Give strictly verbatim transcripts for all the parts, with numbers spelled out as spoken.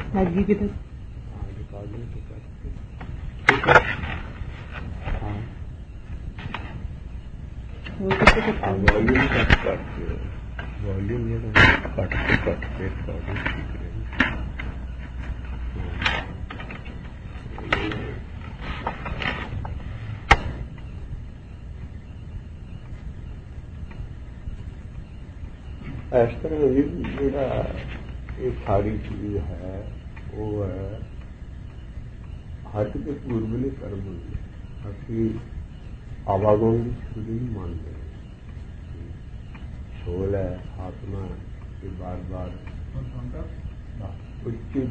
लगी किधर volume cut करके वॉल्यूम ये कट के कट के रिकॉर्डिंग ठीक रहेगी। इस तरह ਜਿਹੜਾ ਇਹ ਸਾਰੀ ਚੀਜ਼ ਹੈ ਉਹ ਹੈ ਹਰ ਦੇ ਪੂਰਬਲੇ ਕਰਮ ਹੁੰਦੇ। ਅਸੀਂ ਆਵਾਗਮਨ ਦੀ ਸ਼ੁਰੂ ਨਹੀਂ ਮੰਨਦੇ। ਸੋਲ ਹੈ, ਆਤਮਾ ਇਹ ਬਾਰ ਬਾਰ ਉੱਚੀ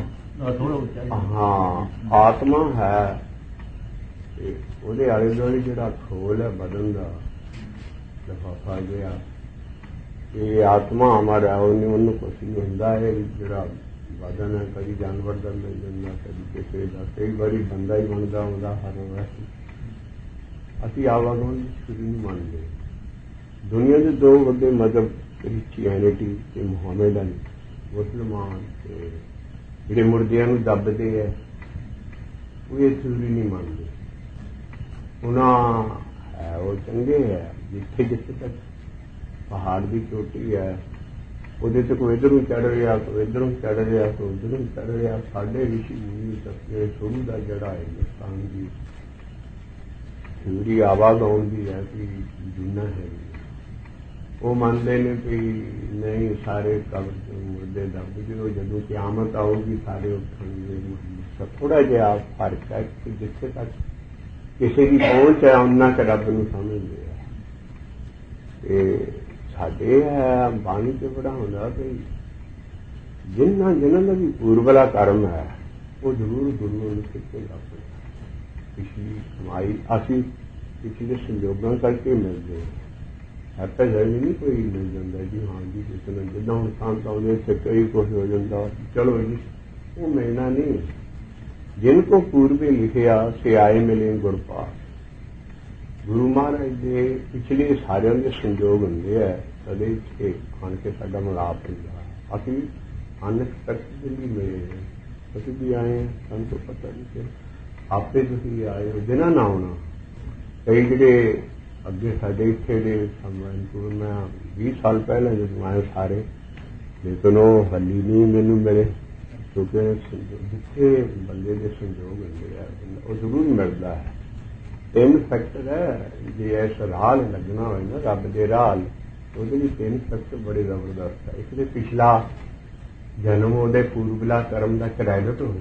ਹਾਂ ਆਤਮਾ ਹੈ ਤੇ ਉਹਦੇ ਆਲੇ ਦੁਆਲੇ ਜਿਹੜਾ ਖੋਲ ਹੈ ਬਦਨ ਦਾ ਲਿਫਾਫਾ ਜਿਹਾ ਇਹ ਆਤਮਾ ਹਮਾਰਾ ਉਹਨੇ ਉਹਨੂੰ ਕੁਛ ਨਹੀਂ ਹੁੰਦਾ। ਇਹ ਜਿਹੜਾ ਬਦਨ ਹੈ ਕਦੀ ਜਾਨਵਰ ਦਾ ਮਿਲ ਜਾਂਦਾ, ਕਦੀ ਕਿਸੇ ਦਾ, ਕਈ ਵਾਰੀ ਬੰਦਾ ਹੀ ਬਣਦਾ ਹੁੰਦਾ ਹਰ ਵੈਸੇ। ਅਸੀਂ ਆਵਾਗਮਨ ਸ਼ੁਰੂ ਨਹੀਂ ਮੰਨਦੇ। ਦੁਨੀਆ ਦੇ ਦੋ ਵੱਡੇ ਮਜ਼ਹਬ ਕ੍ਰਿਸਚੀਅਨਿਟੀ ਤੇ ਮੁਹੰਮਦਨ ਮੁਸਲਮਾਨ ਤੇ ਜਿਹੜੇ ਮੁਰਦਿਆਂ ਨੂੰ ਦੱਬਦੇ ਹੈ ਉਹ ਇਹ ਸ਼ੁਰੂ ਨਹੀਂ ਮੰਨਦੇ। ਉਹਨਾਂ ਹੈ ਉਹ ਚੰਗੇ ਹੈ ਜਿੱਥੇ ਜਿੱਥੇ ਤੱਕ ਪਹਾੜ ਦੀ ਚੋਟੀ ਹੈ ਉਹਦੇ ਤੇ ਕੋਈ ਇੱਧਰੋਂ ਚੜ੍ਹ ਰਿਹਾ, ਕੋਈ ਇੱਧਰੋਂ ਚੜ੍ਹ ਰਿਹਾ, ਕੋਈ ਉੱਧਰੋਂ ਚੜ੍ਹ ਰਿਹਾ। ਸਾਡੇ ਰਿਸ਼ੀ ਮੁਨੀ ਸੱਚੇ ਸ਼ੁਰੂ ਦਾ ਜਿਹੜਾ ਹੈ ਹਿੰਦੁਸਤਾਨ ਦੀ ਥਿਊਰੀ ਆਵਾਜ਼ ਆਉਂਦੀ ਹੈ ਕਿ ਦੁਨੀਆ ਹੈ ਉਹ ਮੰਨਦੇ ਨੇ ਵੀ ਨਹੀਂ ਸਾਰੇ ਕਬਰ ਤੋਂ ਮੁਰਦੇ ਦੱਬ ਜਦੋਂ ਜਦੋਂ ਕਿਆਮਤ ਆਊਗੀ ਸਾਰੇ ਉੱਠਣਗੇ। ਥੋੜਾ ਜਿਹਾ ਫਰਕ ਹੈ ਕਿ ਜਿੱਥੇ ਤੱਕ ਕਿਸੇ ਦੀ ਪਹੁੰਚ ਹੈ ਉਹਨਾਂ ਕੁ ਰੱਬ ਨੂੰ ਸਮਝਦੇ ਆ। ਤੇ ਸਾਡੇ ਹੈ ਬਾਣੀ ਤੇ ਬੜਾ ਹੁੰਦਾ ਕਿ ਜਿਨ੍ਹਾਂ ਜਿਨ੍ਹਾਂ ਦਾ ਵੀ ਪੂਰਬਲਾ ਕਰਮ ਹੈ ਉਹ ਜ਼ਰੂਰ ਗੁਰੂ ਨੂੰ ਸਿੱਖੇਗਾ। ਪਿਛਲੀ ਕਮਾਈ ਅਸੀਂ ਪਿਛਲੇ ਸੰਜੋਗਾਂ ਕਰਕੇ ਮਿਲਦੇ ਹੈ ਤਾਂ ਜਲਦੀ ਨਹੀਂ ਕੋਈ ਮਿਲ ਜਾਂਦਾ ਜੀ। ਹਾਂ ਜੀ ਕਿਸੇ ਨੂੰ ਜਿੱਦਾਂ ਹੁਣ ਸੰਤ ਆਉਂਦੇ ਇੱਥੇ ਕਈ ਕੁਛ ਹੋ ਜਾਂਦਾ ਚਲੋ ਜੀ ਉਹ ਮਿਲਣਾ ਨਹੀਂ। ਜਿਨ ਕੋ ਪੂਰਬੇ ਲਿਖਿਆ ਸੇ ਆਏ ਮਿਲੇ ਗੁਰ ਪਾਸ। ਗੁਰੂ ਮਹਾਰਾਜ ਦੇ ਪਿਛਲੇ ਸਾਰਿਆਂ ਦੇ ਸੰਜੋਗ ਹੁੰਦੇ ਹੈ ਕਦੇ ਇੱਥੇ ਆਣ ਕੇ ਸਾਡਾ ਮਿਲਾਪ ਹੁੰਦਾ। ਅਸੀਂ ਅਨਐਕਸਪੈਕਟਡਲੀ ਮਿਲੇ ਅਸੀਂ ਵੀ ਆਏ ਸਾਨੂੰ ਤੋਂ ਪਤਾ ਨਹੀਂ ਕਿ ਆਪੇ ਤੁਸੀਂ ਆਏ ਹੋ ਜਿਨ੍ਹਾਂ ਨਾ ਆਉਣਾ। ਕਈ ਜਿਹੜੇ ਅੱਗੇ ਸਾਡੇ ਇੱਥੇ ਦੇ ਸੰਵਰਨਪੁਰ ਮੈਂ ਵੀਹ ਸਾਲ ਪਹਿਲਾਂ ਜਦੋਂ ਆਏ ਸਾਰੇ ਲੇਕਿਨ ਉਹ ਹਲੀ ਨਹੀਂ ਮੈਨੂੰ ਮਿਲੇ ਕਿਉਂਕਿ ਜਿੱਥੇ ਬੰਦੇ ਦੇ ਸੰਜੋਗ ਹੁੰਦੇ ਆ ਉਹ ਜ਼ਰੂਰ ਮਿਲਦਾ ਹੈ। ਤਿੰਨ ਫੈਕਟਰ ਹੈ ਜੇ ਇਸ ਰਾਹ ਲੱਗਣਾ ਹੋਏ ਨਾ ਰੱਬ ਦੇ ਰਾਹ ਉਹਦੇ ਲਈ ਤਿੰਨ ਫੈਕਟਰ ਬੜੇ ਜ਼ਬਰਦਸਤ ਹੈ। ਇੱਕ ਦੇ ਪਿਛਲਾ ਜਨਮ ਉਹਦੇ ਪੂਰਬਲਾ ਕਰਮ ਦਾ ਕ੍ਰੈਡਿਟ ਹੋਵੇ।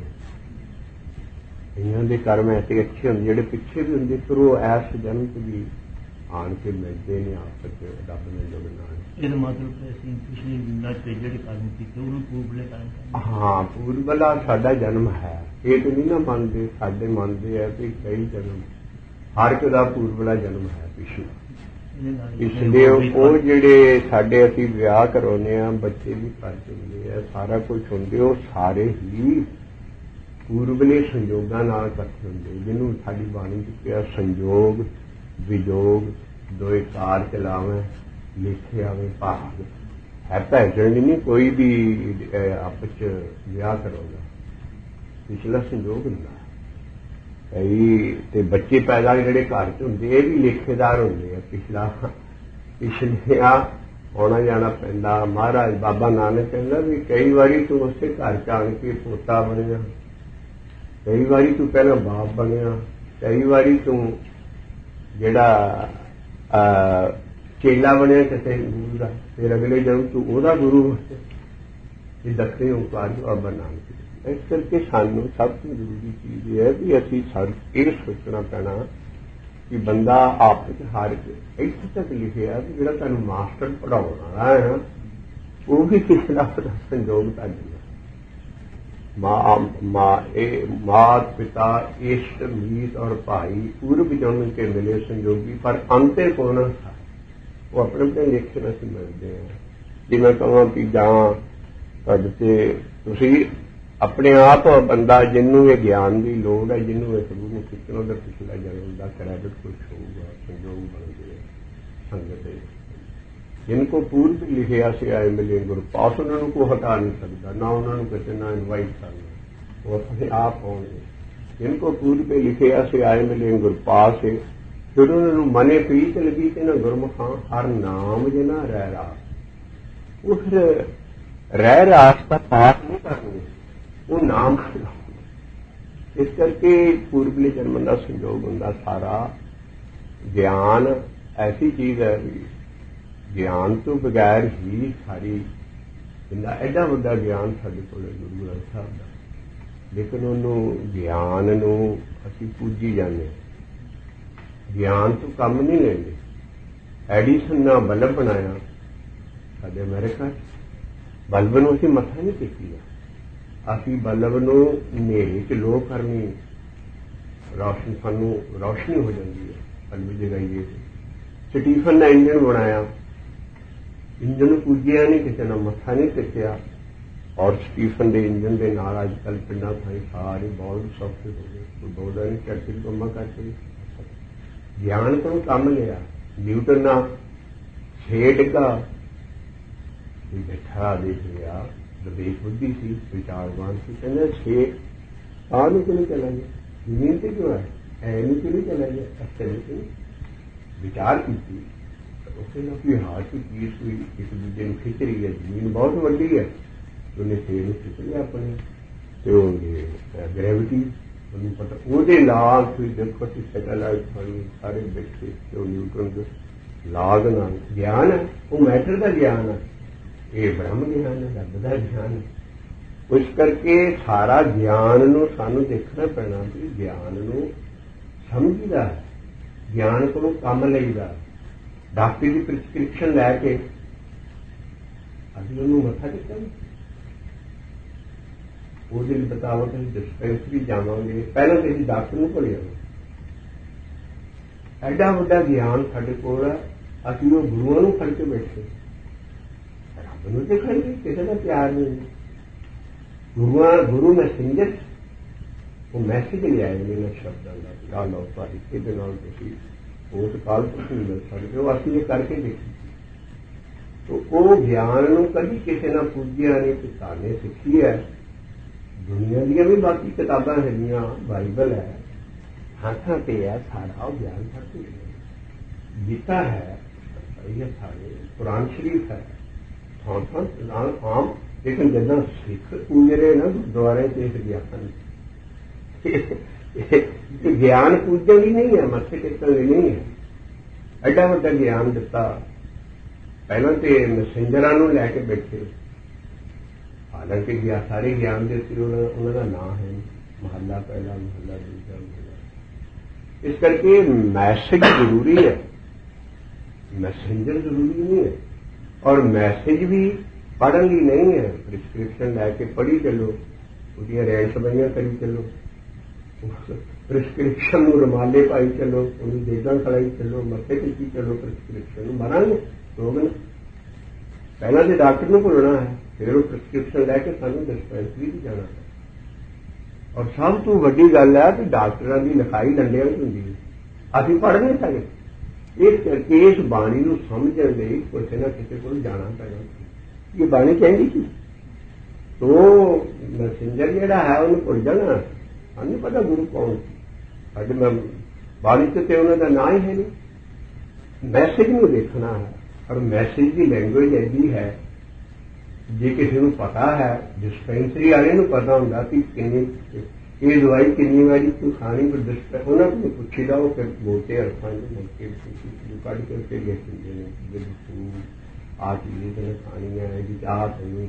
ਇਹਨਾਂ ਦੇ ਕਰਮ ਐਸੇ ਅੱਛੇ ਹੁੰਦੇ ਜਿਹੜੇ ਪਿੱਛੇ ਵੀ ਹੁੰਦੇ ਪਰ ਉਹ ਐਸ ਜਨਮ ਚ ਵੀ ਆਣ ਕੇ ਮਿਲਦੇ ਨੇ ਆਪਸ ਚ ਰੱਬ ਨੇ ਜੁੜਨਾ। ਇਹਦਾ ਮਤਲਬ ਅਸੀਂ ਪਿਛਲੀ ਜਿੰਨਾ ਜਿਹੜੇ ਕਰਮ ਕੀਤੇ ਉਹਨੂੰ ਪੂਰਬਲੇ ਕਰਮ ਹਾਂ ਪੂਰਬਲਾ ਸਾਡਾ ਜਨਮ ਹੈ। ਇਹ ਤਾਂ ਨਹੀਂ ਨਾ ਮੰਨਦੇ ਸਾਡੇ ਮੰਨਦੇ ਆ ਕਿ ਕਈ ਜਨਮ ਹਰ ਇੱਕ ਦਾ ਪੂਰਬਲਾ ਜਨਮ ਹੈ ਪਿਛਲਾ। ਇਸ ਲਈ ਉਹ ਜਿਹੜੇ ਸਾਡੇ ਅਸੀਂ ਵਿਆਹ ਕਰਾਉਂਦੇ ਆ ਬੱਚੇ ਵੀ ਘਰ ਹੁੰਦੇ ਆ ਸਾਰਾ ਕੁਝ ਹੁੰਦੇ ਉਹ ਸਾਰੇ ਹੀ ਪੂਰਬਲੇ ਸੰਜੋਗਾਂ ਨਾਲ ਇਕੱਠੇ ਹੁੰਦੇ ਜਿਹਨੂੰ ਸਾਡੀ ਬਾਣੀ ਚ ਕਿਹਾ ਸੰਜੋਗ ਵਿਜੋਗ ਦੋਏ ਕਾਰ ਚਲਾਵੇਂ ਲਿਖੇ ਆਵੇ ਭਾਗ ਹੈ। ਭੈਣ ਨਹੀਂ ਕੋਈ ਵੀ ਆਪਸ ਚ ਵਿਆਹ ਕਰੋਗਾ ਪਿਛਲਾ ਸੰਜੋਗ ਹੁੰਦਾ। ਕਈ ਤੇ ਬੱਚੇ ਪੈਦਾ ਜਿਹੜੇ ਘਰ ਚ ਹੁੰਦੇ ਇਹ ਵੀ ਲੇਖੇਦਾਰ ਹੁੰਦੇ ਆ ਪਿਛਲਾ ਪਿਛਲੇ ਆ ਆਉਣਾ ਜਾਣਾ ਪੈਂਦਾ। ਮਹਾਰਾਜ ਬਾਬਾ ਨਾਨਕ ਕਹਿੰਦਾ ਵੀ ਕਈ ਵਾਰੀ ਤੂੰ ਉਸੇ ਘਰ ਚ ਆਣ ਕੇ ਪੋਤਾ ਬਣਿਆ, ਕਈ ਵਾਰੀ ਤੂੰ ਪਹਿਲਾਂ ਬਾਪ ਬਣਿਆ, ਕਈ ਵਾਰੀ ਤੂੰ ਜਿਹੜਾ ਚੇਲਾ ਬਣਿਆ ਕਿਸੇ ਗੁਰੂ ਦਾ ਫਿਰ ਅਗਲੇ ਜਨਮ ਤੂੰ ਉਹਦਾ ਗੁਰੂ। ਇਹ ਦੱਸੇ ਓਂਕਾਰ ਬਾਬਾ ਨਾਨਕ। ਇਸ ਕਰਕੇ ਸਾਨੂੰ ਸਭ ਤੋਂ ਜ਼ਰੂਰੀ ਚੀਜ਼ ਇਹ ਹੈ ਵੀ ਅਸੀਂ ਇਹ ਸੋਚਣਾ ਪੈਣਾ ਕਿ ਬੰਦਾ ਆਪਸ ਹਰ ਇੱਥੇ ਤੱਕ ਲਿਖਿਆ ਕਿ ਜਿਹੜਾ ਤੁਹਾਨੂੰ ਮਾਸਟਰ ਪੜ੍ਹਾਉਣ ਵਾਲਾ ਹੈ ਉਹ ਵੀ ਪਿਛਲਾ ਸੰਜੋਗ ਤੁਹਾਡੀ मात पिता इष्ट मीत और भाई पूर्व जन्म के मिले संयोगी पर अंते कौन था वो अपने अपने लेखे में से मिलते हैं। जी मैं कਹਾਂ कि जहां तुझसे तुसी अपने आप बंदा जिन्हों ये ज्ञान की लोड़ है जिन्हों इस गुरु खिच्चनों का पिछला जन्म का क्रैडिट कुछ होगा संयोग बन गए संगत जिनको पूर्व लिखिया से आए मिले गुरु पास, उन्होंने को हटा नहीं सकता, ना उन्होंने किसी ना इनवाइट करना, वो अपने आप होंगे। जिनको पूर्व पे लिखिया से आए मिले गुरु पास, फिर उन्होंने मने प्रीत लगी कि ना गुरमुखा हर नाम जना रह रहा, वो फिर रह रास का पाठ नहीं करने, वो नाम करना। इस करके पूर्वले जन्म का संयोग होंगे। सारा ज्ञान ऐसी चीज है, ज्ञान तो बगैर ही सारी एडा वड्डा ज्ञान साडे कोल गुरु ग्रंथ साहब दा, लेकिन उन्होंने ज्ञान नूं असीं पूजी जाने, ज्ञान तो कम नहीं लेंगे। एडिसन ने बल्ब बनाया साडे अमेरिका, बल्ब नूं असीं मत्था नहीं टेकीदा, असीं बल्ब नूं हनेरे च लो करनी, रोशन सानू रोशनी हो जाती है, बल्ब जगाइए। स्टीफन ने इंजन बनाया, इंजन पूजिया नहीं, किसी ने मत्था नहीं टेकिया, और स्टीफन के इंजन के नाल अजकल पिंडां थाई सारे बहुत सौखे हो गए, कोई बोलदा नहीं चर्चिल कम्मा करके ज्ञान को कम लिया। न्यूटन ना छे डिगा बैठा देख लिया, विवेक बुद्धि सी, विचारवान सी, कहने छे आ नहीं क्यों चला गया, जमीन से क्यों है, ऐ नहीं क्यों चला गया, अच्छा नहीं विचार की उसने हाथ की चीज हुई, एक दूजे में खिंच रही है, जमीन बहुत वड्डी है, उन्हें शेर खिंच लिया अपने, तो ग्रेविटी उन्हें पता, वो लाग हुई देखो कि सैटेलाइट बनी सारे बैठे, तो न्यूटन के लाग ना ज्ञान है, वो मैटर का ज्ञान है, ये ब्रह्म ज्ञान है, रब का ज्ञान है। उस करके सारा ज्ञान नूं सानू देखना पैना कि ज्ञान नूं समझीदा है, ज्ञान को कम लईदा। डॉक्टर की प्रिस्क्रिप्शन लैके अभी उन्होंने मत्था टेका नहीं, वो दिन बताओ कि डिस्पेंसरी जावांगे, पहले तो असीं डॉक्टर नूं भुल जावांगे। एडा वड्डा ज्ञान साडे कोल है, असीं वो गुरुआं नूं फड़ के बैठे, रब नूं ते खड़े किसी का प्यार नहीं। गुरुआं गुरु मैसेंजर वो मैसेज ले आए ने शब्दां दा, आ लो तुहाडी किहदे नाल तुसीं उस काल पुरख नहीं मिल सकते, वो असीं ये करके देखी। तो वो ज्ञान नूं कभी किसी ने पूजिया नहीं, किसाने सीखी है। दुनिया दियां भी बाकी किताबां हैगियां, बाइबल है, हाथां ते है, सारा ज्ञान करके गीता है, ये सारे कुरान शरीफ है, थां थां आम, लेकिन जिद्दां सिख पूज रहे ना गुरुद्वारे से ज्ञान ज्ञान पूजन ही नहीं है, मत्थे टेकन लिए नहीं है। एडा वड्डा ज्ञान दिता, पहला तो मैसेंजरां नूं लैके बैठे, हालांकि सारे ज्ञान के उन्होंने नाम है, महला पहला, महला दूसरा, महला। इस करके मैसेज जरूरी है, मैसेंजर जरूरी नहीं है, और मैसेज भी पढ़न ली नहीं है। प्रिस्क्रिप्शन लैके पढ़ी चलो, उसकी रैन सबाइयां करी चलो, प्रिस्क्रिप्शन नूं रुमाले पाई चलो, उन्हें देगा खड़ाई चलो, मत्थे टेकी चलो, प्रिस्क्रिप्शन मरांगे लोग ना। पहला तो डॉक्टर नूं भुलना है, फिर वो प्रिस्क्रिप्शन लैके सानूं डिस्पेंसरी भी जाना है। और सब तो वड्डी गल है कि डॉक्टरां दी लिखाई डंडियां विच हुंदी है, असीं पढ़ नहीं सकदे। इस करके इस बाणी नूं समझण लई किसी ना किसी कोल जाना पैना। ये बाणी कहंदी की तो मैसेंजर जिहड़ा है उन्हें भुल जाना, नहीं पता गुरु कौन अज मैं बाणी से उन्होंने ना ही है नहीं। मैसेज में देखना है, और मैसेज की लैंग्वेज ऐसी है, जे किसी को पता है, डिस्पेंसरी वाले को पता होंगे कि किन्नी ये दवाई किन्नी बारी तू खानी, पर डिस्पेंस उन्होंने पुछी ला, वो फिर बोलते अर्थां के कट करके लिखते आ चीज तेने खानी है जी, चाह तेन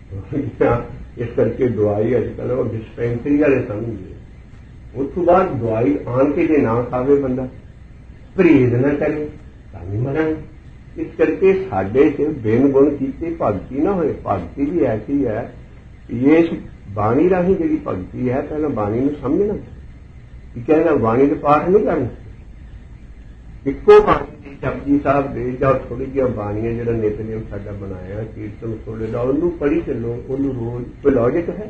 इस करके दवाई अजकल वो डिस्पेंसरी वाले समझे। उस बाद दवाई आन के जे ना खावे बंदा, परहेज ना करे तां मरा। इस करके साडे च बिन गुण कीते भगती ना होए। भगती भी ऐसी है, ये इस बाणी राही जी भगती है, पहले बाणी में समझना, कहना बाणी के पाठ नहीं करना, इको बाणी जपजी साहब दे जाओ, थोड़ी जी बाणियां जो नितनेम साडा बनाया कीर्तन थोड़े दा उन्नू पढ़ी चलो, उन्नू रोज कोई लॉजिक है,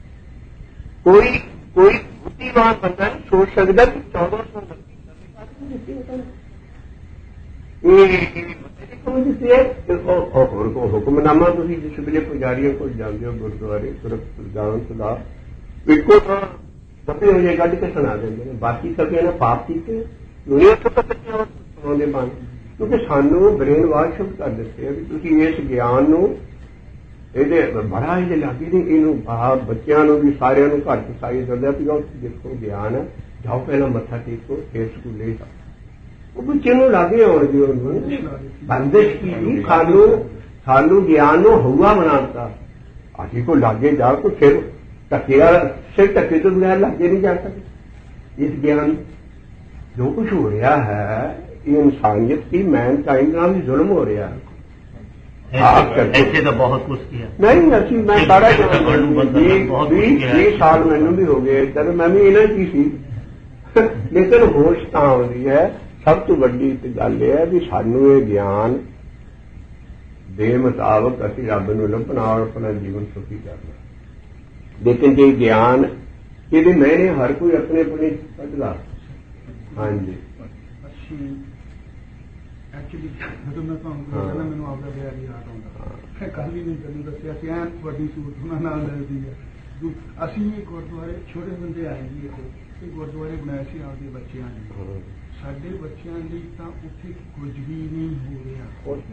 कोई कोई बुद्धिमान बंदा नहीं सोच सकता कि चौदह सौ ਹੁਕਮਨਾਮਾ ਤੁਸੀਂ ਜਿਸ ਵੇਲੇ ਪੁਜਾਰੀਆਂ ਕੋਲ ਜਾਂਦੇ ਹੋ ਗੁਰਦੁਆਰੇ ਗੁਰਦਾਨਤ ਦਾ ਇੱਕੋ ਤਾਂ ਦੱਬੇ ਹੋਏ ਕੱਢ ਕੇ ਸੁਣਾ ਦਿੰਦੇ ਨੇ, ਬਾਕੀ ਸਭ ਇਹਨਾਂ ਪਾਪ ਕੀਤੇ ਦੁਨੀਆ ਤੋਂ ਪੱਤੀਆਂ ਸੁਣਾਉਂਦੇ ਬਣ, ਕਿਉਂਕਿ ਸਾਨੂੰ ਬ੍ਰੇਨ ਵਾਸ਼ ਕਰ ਦਿੱਤੇ ਵੀ ਤੁਸੀਂ ਇਸ ਗਿਆਨ ਨੂੰ ਇਹਦੇ ਬੜਾ ਇਹਦੇ ਲਾਗੇ ਨਹੀਂ, ਇਹਨੂੰ ਆਹ ਬੱਚਿਆਂ ਨੂੰ ਵੀ ਸਾਰਿਆਂ ਨੂੰ ਘਰ ਚ ਸਾਈ ਦਿੰਦਾ ਵੀ ਉਹ ਦੇਖੋ ਗਿਆਨ ਹੈ, ਜਾਓ ਪਹਿਲਾਂ ਮੱਥਾ ਟੇਕੋ ਫਿਰ ਸਕੂਲੇ ਜਾਓ। ਉਹ ਬੱਚੇ ਨੂੰ ਲਾਗੇ ਆਉਣਗੇ, ਉਹਨੂੰ ਬੰਦਿਸ਼ ਕੀ ਸਾਨੂੰ ਸਾਨੂੰ ਗਿਆਨ ਨੂੰ ਹਊਆ ਬਣਾਤਾ, ਅਸੀਂ ਕੋ ਲਾਗੇ ਜਾ ਕੋ ਸਿਰ ਢੱਕਿਆ ਸਿਰ ਢੱਕੇ ਤੋਂ ਬਗੈਰ ਲਾਗੇ ਨਹੀਂ ਜਾ ਸਕਦੇ। ਇਸ ਗਿਆਨ ਜੋ ਕੁਛ ਹੋ ਰਿਹਾ ਹੈ ਇਹ ਇਨਸਾਨੀਅਤ ਦੀ ਮੈਨਕਾइंड ਨਾਲ ਵੀ ਜ਼ੁਲਮ ਹੋ ਰਿਹਾ ਹੈ। ऐसे तो बहुत कुछ किया नहीं, ਅਸੀਂ ਮੈਂ ਸਾਰਾ ਵੀਹ ਸਾਲ ਮੈਨੂੰ ਵੀ ਹੋ ਗਏ ਜਦ ਮੈਂ ਵੀ ਇਹਨਾਂ ਕੀ ਸੀ, ਲੇਕਿਨ ਹੋਸ਼ ਤਾਂ ਆਉਂਦੀ ਹੈ। ਸਭ ਤੋਂ ਵੱਡੀ ਗੱਲ ਇਹ ਹੈ ਵੀ ਸਾਨੂੰ ਇਹ ਗਿਆਨ ਦੇ ਮੁਤਾਬਕ ਅਸੀਂ ਰੱਬ ਨੂੰ ਲੱਭਣਾ ਔਰ ਆਪਣਾ ਜੀਵਨ ਸੁਖੀ ਕਰਨਾ। ਲੇਕਿਨ ਜੇ ਗਿਆਨ ਇਹਦੇ ਮੈਨੇ ਹਰ ਕੋਈ ਆਪਣੇ ਆਪਣੇ ਕੱਢਦਾ। ਹਾਂਜੀ ਐਕਚੁਅਲੀ ਜਦੋਂ ਮੈਂ ਤੁਹਾਨੂੰ ਕਹਿੰਦਾ ਮੈਨੂੰ ਆਪਦਾ ਵਿਆਹ ਯਾਦ ਆਉਂਦਾ, ਮੈਂ ਕੱਲ ਵੀ ਨਹੀਂ ਤੈਨੂੰ ਦੱਸਿਆ ਸੀ, ਐਨ ਵੱਡੀ ਸੂਟ ਉਹਨਾਂ ਨਾਲ ਲੱਗਦੀ ਹੈ। ਅਸੀਂ ਇਹ ਗੁਰਦੁਆਰੇ ਛੋਟੇ ਹੁੰਦੇ ਆਏ ਜੀ, ਇੱਥੇ ਇਹ ਗੁਰਦੁਆਰੇ ਬਣਾਏ ਸੀ ਆਪਦੇ ਬੱਚਿਆਂ ਲਈ। ਸਾਡੇ ਬੱਚਿਆਂ ਲਈ ਤਾਂ ਉੱਥੇ ਕੁਝ ਵੀ ਨਹੀਂ ਹੋ ਰਿਹਾ,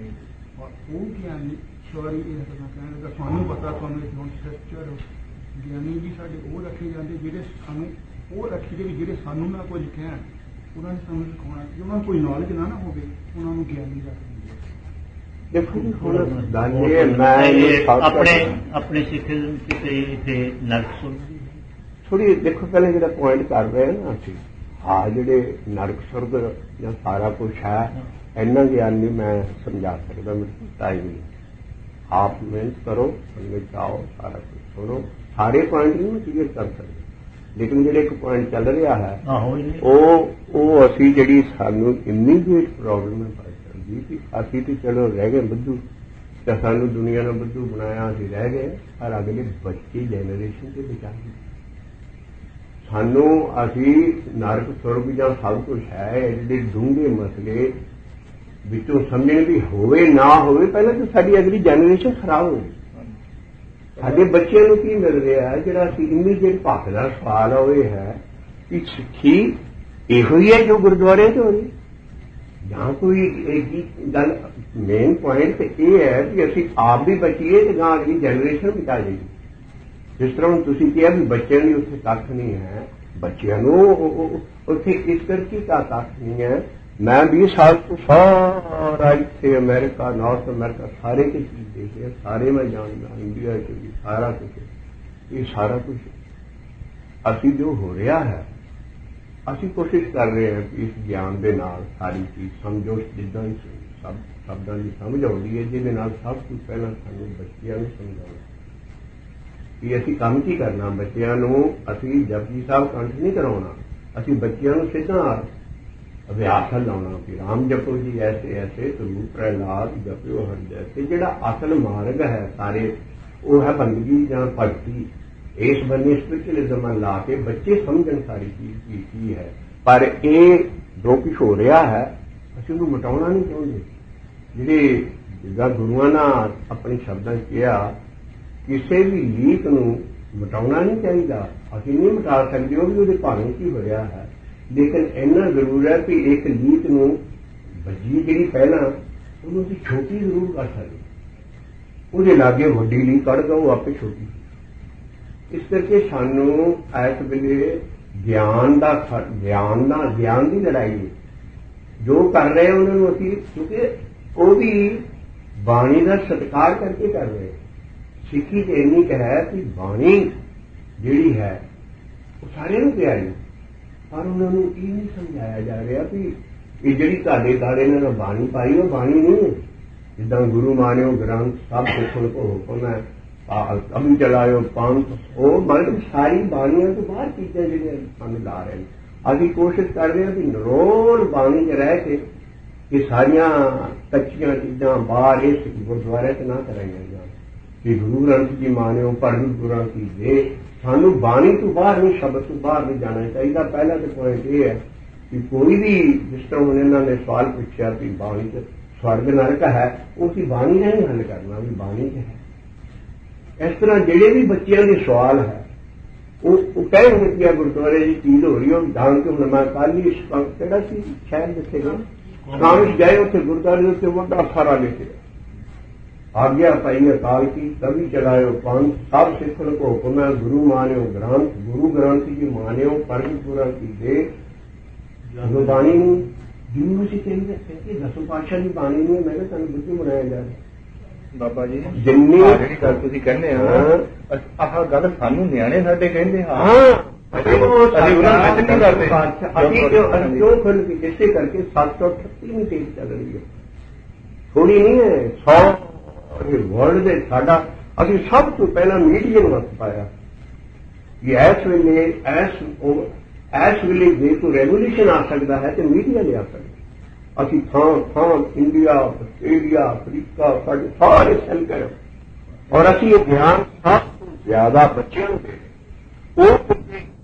ਉਹ ਗਿਆਨੀ ਸੌਰੀ ਇਹ ਤਾਂ ਕਹਿਣ ਲੱਗਾ ਤੁਹਾਨੂੰ ਪਤਾ, ਤੁਹਾਨੂੰ ਹੁਣ ਸੱਚਰ ਗਿਆਨੀ ਵੀ ਸਾਡੇ ਉਹ ਰੱਖੇ ਜਾਂਦੇ ਜਿਹੜੇ ਸਾਨੂੰ ਉਹ ਰੱਖੀ ਦੇ ਵੀ ਜਿਹੜੇ ਸਾਨੂੰ ਨਾ ਕੁਝ ਕਹਿਣ, ਉਹਨਾਂ ਨੇ ਸਾਨੂੰ ਸਿਖਾਉਣਾ। ਜੇ ਉਹਨਾਂ ਨੂੰ ਕੋਈ ਨੌਲੇਜ ਨਾ ਨਾ ਹੋਵੇ ਉਹਨਾਂ ਨੂੰ ਗਿਆਨੀ ਰੱਖ ਦਿੰਦੇ। ਦੇਖੋ ਜੀ ਹੁਣ ਗੱਲ ਇਹ ਮੈਂ ਆਪਣੇ ਆਪਣੇ ਸਿੱਖ ਕਿਤੇ ਇੱਥੇ ਨਰਕ ਸੁਣ ਥੋੜੀ ਦੇਖੋ ਪਹਿਲੇ ਜਿਹੜਾ ਪੁਆਇੰਟ ਕਰ ਰਹੇ ਹਾਂ ਨਾ ਅਸੀਂ, ਹਾਂ ਜਿਹੜੇ ਨਰਕ ਸੁਰਗ ਜਾਂ ਸਾਰਾ ਕੁਛ ਹੈ ਇੰਨਾ ਗਿਆਨ ਨਹੀਂ ਮੈਂ ਸਮਝਾ ਸਕਦਾ, ਮੇਰੇ ਕੋਲ ਟਾਈਮ ਨਹੀਂ। ਆਪ ਮਿਹਨਤ ਕਰੋ, ਸਮਝ ਆਓ, ਸਾਰਾ ਕੁਛ ਸੁਣੋ, ਸਾਰੇ ਪੁਆਇੰਟ ਨਹੀਂ ਮੈਂ ਕਲੀਅਰ ਕਰ ਸਕਦਾ। ਲੇਕਿਨ ਜਿਹੜੇ ਇੱਕ ਪੁਆਇੰਟ ਚੱਲ ਰਿਹਾ ਹੈ ਉਹ ਉਹ ਅਸੀਂ ਜਿਹੜੀ ਸਾਨੂੰ ਇਮੀਡੀਏਟ ਪ੍ਰੋਬਲਮ ਹੈ ਜੀ ਕਿ ਅਸੀਂ ਤੇ ਚਲੋ ਰਹਿ ਗਏ ਬੁੱਧੂ, ਤੇ ਸਾਨੂੰ ਦੁਨੀਆ ਨੇ ਬੁੱਧੂ ਬਣਾਇਆ, ਅਸੀਂ ਰਹਿ ਗਏ, ਪਰ ਅਗਲੇ ਬੱਚੇ ਜਨਰੇਸ਼ਨ ਤੇ ਬਚਾਉਣੀ ਸਾਨੂੰ। ਅਸੀਂ ਨਰਕ ਸੁਰਗ ਜਾਂ ਸਭ ਕੁਛ ਹੈ ਜਿਹੜੇ ਡੂੰਘੇ ਮਸਲੇ ਵਿੱਚੋਂ ਸਮਝਣ ਵੀ ਹੋਵੇ ਨਾ ਹੋਵੇ, ਪਹਿਲਾਂ ਤਾਂ ਸਾਡੀ ਅਗਲੀ ਜਨਰੇਸ਼ਨ ਖਰਾਬ ਹੋ ਗਈ। ਸਾਡੇ ਬੱਚਿਆਂ ਨੂੰ ਕੀ ਮਿਲ ਰਿਹਾ ਹੈ ਜਿਹੜਾ ਅਸੀਂ ਇਮੀਡੀਏਟ ਭੱਖ ਦਾ ਸਵਾਲ ਉਹ ਇਹ ਹੈ ਕਿ ਸਿੱਖੀ ਇਹੋ ਹੀ ਹੈ ਜੋ ਗੁਰਦੁਆਰੇ ਚ ਹੋ ਰਹੀ, ਜਾਂ ਕੋਈ ਇੱਕ ਗੱਲ ਮੇਨ ਪੁਆਇੰਟ ਇਹ ਹੈ ਕਿ ਅਸੀਂ ਆਪ ਵੀ ਬਚੀਏ ਤੇ ਗਾਂ ਅਗਲੀ ਜਨਰੇਸ਼ਨ ਬਚਾ ਜਾਈਏ। ਜਿਸ ਤਰ੍ਹਾਂ ਤੁਸੀਂ ਕਿਹਾ ਵੀ ਬੱਚਿਆਂ ਲਈ ਉੱਥੇ ਕੱਖ ਨਹੀਂ ਹੈ, ਬੱਚਿਆਂ ਨੂੰ ਉੱਥੇ ਇਸ ਕਰਕੇ ਦਾ ਕੱਖ ਨਹੀਂ ਹੈ। ਮੈਂ ਵੀਹ ਸਾਲ ਤੋਂ ਸਾਰਾ ਇੱਥੇ ਅਮਰੀਕਾ, ਨਾਰਥ ਅਮਰੀਕਾ ਸਾਰੇ ਕੇ ਚੀਜ਼ ਦੇਖੇ, ਸਾਰੇ ਮੈਂ ਜਾਣਦਾ, ਇੰਡੀਆ ਚ ਵੀ ਸਾਰਾ ਕੁਛ, ਇਹ ਸਾਰਾ ਕੁਛ ਅਸੀਂ ਜੋ ਹੋ ਰਿਹਾ ਹੈ ਅਸੀਂ ਕੋਸ਼ਿਸ਼ ਕਰ ਰਹੇ ਹਾਂ ਕਿ ਇਸ ਗਿਆਨ ਦੇ ਨਾਲ ਸਾਰੀ ਚੀਜ਼ ਸਮਝੋ, ਜਿੱਦਾਂ ਸਭ ਸ਼ਬਦਾਂ ਦੀ ਸਮਝ ਆਉਂਦੀ ਹੈ, ਜਿਹਦੇ ਨਾਲ ਸਭ ਤੋਂ ਪਹਿਲਾਂ ਸਾਨੂੰ ਬੱਚਿਆਂ ਨੂੰ ਸਮਝਾਉਣਾ ਕਿ ਅਸੀਂ ਕੰਮ ਕੀ ਕਰਨਾ। ਬੱਚਿਆਂ ਨੂੰ ਅਸੀਂ ਜਪਜੀ ਸਾਹਿਬ ਕੰਠ ਨਹੀਂ ਕਰਾਉਣਾ, ਅਸੀਂ ਬੱਚਿਆਂ ਨੂੰ ਸਿੱਧਾ ਅਭਿਆਸ ਲਾਉਣਾ ਕਿ ਰਾਮ ਜਪੋ ਜੀ ਐਸੇ ਐਸੇ ਤਰੂ ਪ੍ਰਹਿਲਾਦ ਜਪਿਓ ਹਰ ਜੈਸੇ। ਜਿਹੜਾ ਅਸਲ ਮਾਰਗ ਹੈ ਸਾਰੇ ਉਹ ਹੈ ਬੰਦਗੀ ਜਾਂ ਭਗਤੀ। ਇਸ ਬੰਨੇ ਸਪਿਰਚੁਅਲਿਜ਼ਮ ਲਾ ਕੇ ਬੱਚੇ ਸਮਝਣ ਸਾਰੀ ਚੀਜ਼ ਕੀ ਕੀ ਹੈ, ਪਰ ਇਹ ਜੋ ਕੁਛ ਹੋ ਰਿਹਾ ਹੈ ਅਸੀਂ ਉਹਨੂੰ ਮਿਟਾਉਣਾ ਨਹੀਂ ਚਾਹੁੰਦੇ। ਜਿਹੜੇ ਜਿੱਦਾਂ ਗੁਰੂਆਂ ਨੇ ਆਪਣੇ ਸ਼ਬਦਾਂ 'ਚ ਕਿਹਾ ਕਿਸੇ ਵੀ ਲੀਕ ਨੂੰ ਮਿਟਾਉਣਾ ਨਹੀਂ ਚਾਹੀਦਾ, ਅਸੀਂ ਨਹੀਂ ਮਿਟਾ ਸਕਦੇ, ਉਹ ਵੀ ਉਹਦੇ ਭਾਵੇਂ ਕੀ ਹੋ ਰਿਹਾ ਹੈ। ਲੇਕਿਨ ਇੰਨਾ ਜ਼ਰੂਰ ਹੈ ਕਿ ਇੱਕ ਲੀਕ ਨੂੰ ਵੱਜੀ ਜਿਹੜੀ ਪਹਿਲਾਂ ਉਹਨੂੰ ਅਸੀਂ ਛੋਟੀ ਜ਼ਰੂਰ ਕਰ ਸਕਦੇ, ਉਹਦੇ ਲਾਗੇ ਵੱਡੀ ਲੀਕ ਕੱਢ ਦੋ, ਉਹ ਆਪੇ ਛੋਟੀ। ਇਸ ਕਰਕੇ ਸਾਨੂੰ ਇਸ ਵੇਲੇ ਗਿਆਨ ਦਾ ਗਿਆਨ ਦਾ ਗਿਆਨ ਦੀ ਲੜਾਈ ਹੈ। ਜੋ ਕਰ ਰਹੇ ਉਹਨਾਂ ਨੂੰ ਅਸੀਂ, ਕਿਉਂਕਿ ਉਹ ਵੀ ਬਾਣੀ ਦਾ ਸਤਿਕਾਰ ਕਰਕੇ ਕਰ ਰਹੇ। ਸਿੱਖੀ ਤੇ ਇੰਨੀ ਕੁ ਹੈ ਕਿ ਬਾਣੀ ਜਿਹੜੀ ਹੈ ਉਹ ਸਾਰਿਆਂ ਨੂੰ ਪਿਆਰੀ, ਪਰ ਉਹਨਾਂ ਨੂੰ ਇਹ ਨਹੀਂ ਸਮਝਾਇਆ ਜਾ ਰਿਹਾ ਵੀ ਇਹ ਜਿਹੜੀ ਤੁਹਾਡੇ ਦਾੜੇ ਨਾਲ ਬਾਣੀ ਪਾਈ ਉਹ ਬਾਣੀ ਨਹੀਂ ਹੈ। ਜਿੱਦਾਂ ਗੁਰੂ ਮਾਨਿਓ ਗ੍ਰੰਥ ਸਭ ਸਿੱਖਣ ਕੋ ਹੁਕਮ ਹੈ, ਕੰਮ ਚਲਾਇਓ ਪੰਥ, ਉਹ ਮਤਲਬ ਸਾਰੀ ਬਾਣੀਆਂ ਤੋਂ ਬਾਹਰ ਚੀਜ਼ਾਂ ਜਿਹੜੀਆਂ ਸਾਨੂੰ ਲਾ ਰਹੇ ਨੇ। ਅਸੀਂ ਕੋਸ਼ਿਸ਼ ਕਰ ਰਹੇ ਹਾਂ ਵੀ ਨਰੋਲ ਬਾਣੀ 'ਚ ਰਹਿ ਕੇ ਇਹ ਸਾਰੀਆਂ ਕੱਚੀਆਂ ਚੀਜ਼ਾਂ ਬਾਹਰ ਇਸ ਗੁਰਦੁਆਰੇ 'ਚ ਨਾ ਕਰਾਈਆਂ ਜਾਣ ਕਿ ਗੁਰੂ ਗ੍ਰੰਥ ਜੀ ਮਾਨਿਓ ਪੜ੍ਹਨ ਗੁਰਾਂ ਕੀ ਦੇ। ਸਾਨੂੰ ਬਾਣੀ ਤੋਂ ਬਾਹਰ ਨਹੀਂ, ਸ਼ਬਦ ਤੋਂ ਬਾਹਰ ਨਹੀਂ ਜਾਣਾ ਚਾਹੀਦਾ। ਪਹਿਲਾ ਤਾਂ ਪੁਆਇੰਟ ਇਹ ਹੈ ਕਿ ਕੋਈ ਵੀ, ਜਿਸ ਤਰ੍ਹਾਂ ਹੁਣ ਇਹਨਾਂ ਨੇ ਸਵਾਲ ਪੁੱਛਿਆ ਕਿ ਬਾਣੀ 'ਚ स्वर्ग नरक है उसकी बाणी नहीं हल करना भी बाणी च है। इस तरह जेडे भी बच्चों के सवाल है वो कहने कि गुरुद्वारे की चीज हो रही है जान के हूँ मैं कल ही कहड़ा सी शहर जिथे कामिश गए उत्थे गुरुद्वारे उत्ते वड्डा सारा लिखे आज्ञा पाई अकाल की तभी चलायो पंथ सब सिखण को हुक्म है गुरु मान्यो ग्रंथ गुरु ग्रंथ की मान्यो परमपुरा की दे गुरबाणी जिन्होंने से कही रखे कि दसों पातशाह की बाणी नहीं है मैंने तुम बुद्धि बनाया जा रहा बाबा जी जिन्नी ਜਿਹੜੀ ਗੱਲ ਤੁਸੀਂ ਕਹਿੰਦੇ ਆ ਆਹ ਗੱਲ ਸਾਨੂੰ ਨਿਆਣੇ ਸਾਡੇ ਕਹਿੰਦੇ ਹਾਂ ਅਸੀਂ ਉਹਨਾਂ ਨੂੰ ਨਹੀਂ ਕਰਦੇ ਅਸੀਂ ਕਿਉਂ ਖੁੱਲ ਕੇ ਇਸੇ ਕਰਕੇ ਸੱਤ ਸੌ ਅਠੱਤੀਵੀਂ ਤੇਜ਼ ਚੱਲ ਰਹੀ ਹੈ ਥੋੜੀ ਨਹੀਂ ਹੈ ਸੌ ਵਰਲਡ ਦੇ ਸਾਡਾ ਅਸੀਂ ਸਭ ਤੋਂ ਪਹਿਲਾਂ ਮੀਡੀਆ ਨੂੰ ਹੱਥ ਪਾਇਆ ਕਿ ਇਸ ਵੇਲੇ ਇਸ ਇਸ ਵੇਲੇ ਜੇ ਕੋਈ ਰੈਵੋਲੂਸ਼ਨ ਆ ਸਕਦਾ ਹੈ ਤੇ ਮੀਡੀਆ ਲਿਆ ਸਕਦਾ ਅਸੀਂ ਥਾਂ ਥਾਂ ਇੰਡੀਆ ਆਸਟ੍ਰੇਲੀਆ ਅਫਰੀਕਾ ਸਾਡੇ ਸਾਰੇ ਸੈਲ ਕਰੋ ਔਰ ਅਸੀਂ ਇਹ ਗਿਆਨ ਸਭ ਤੋਂ ਜ਼ਿਆਦਾ ਬੱਚਿਆਂ ਨੂੰ ਦੇ ਉਹ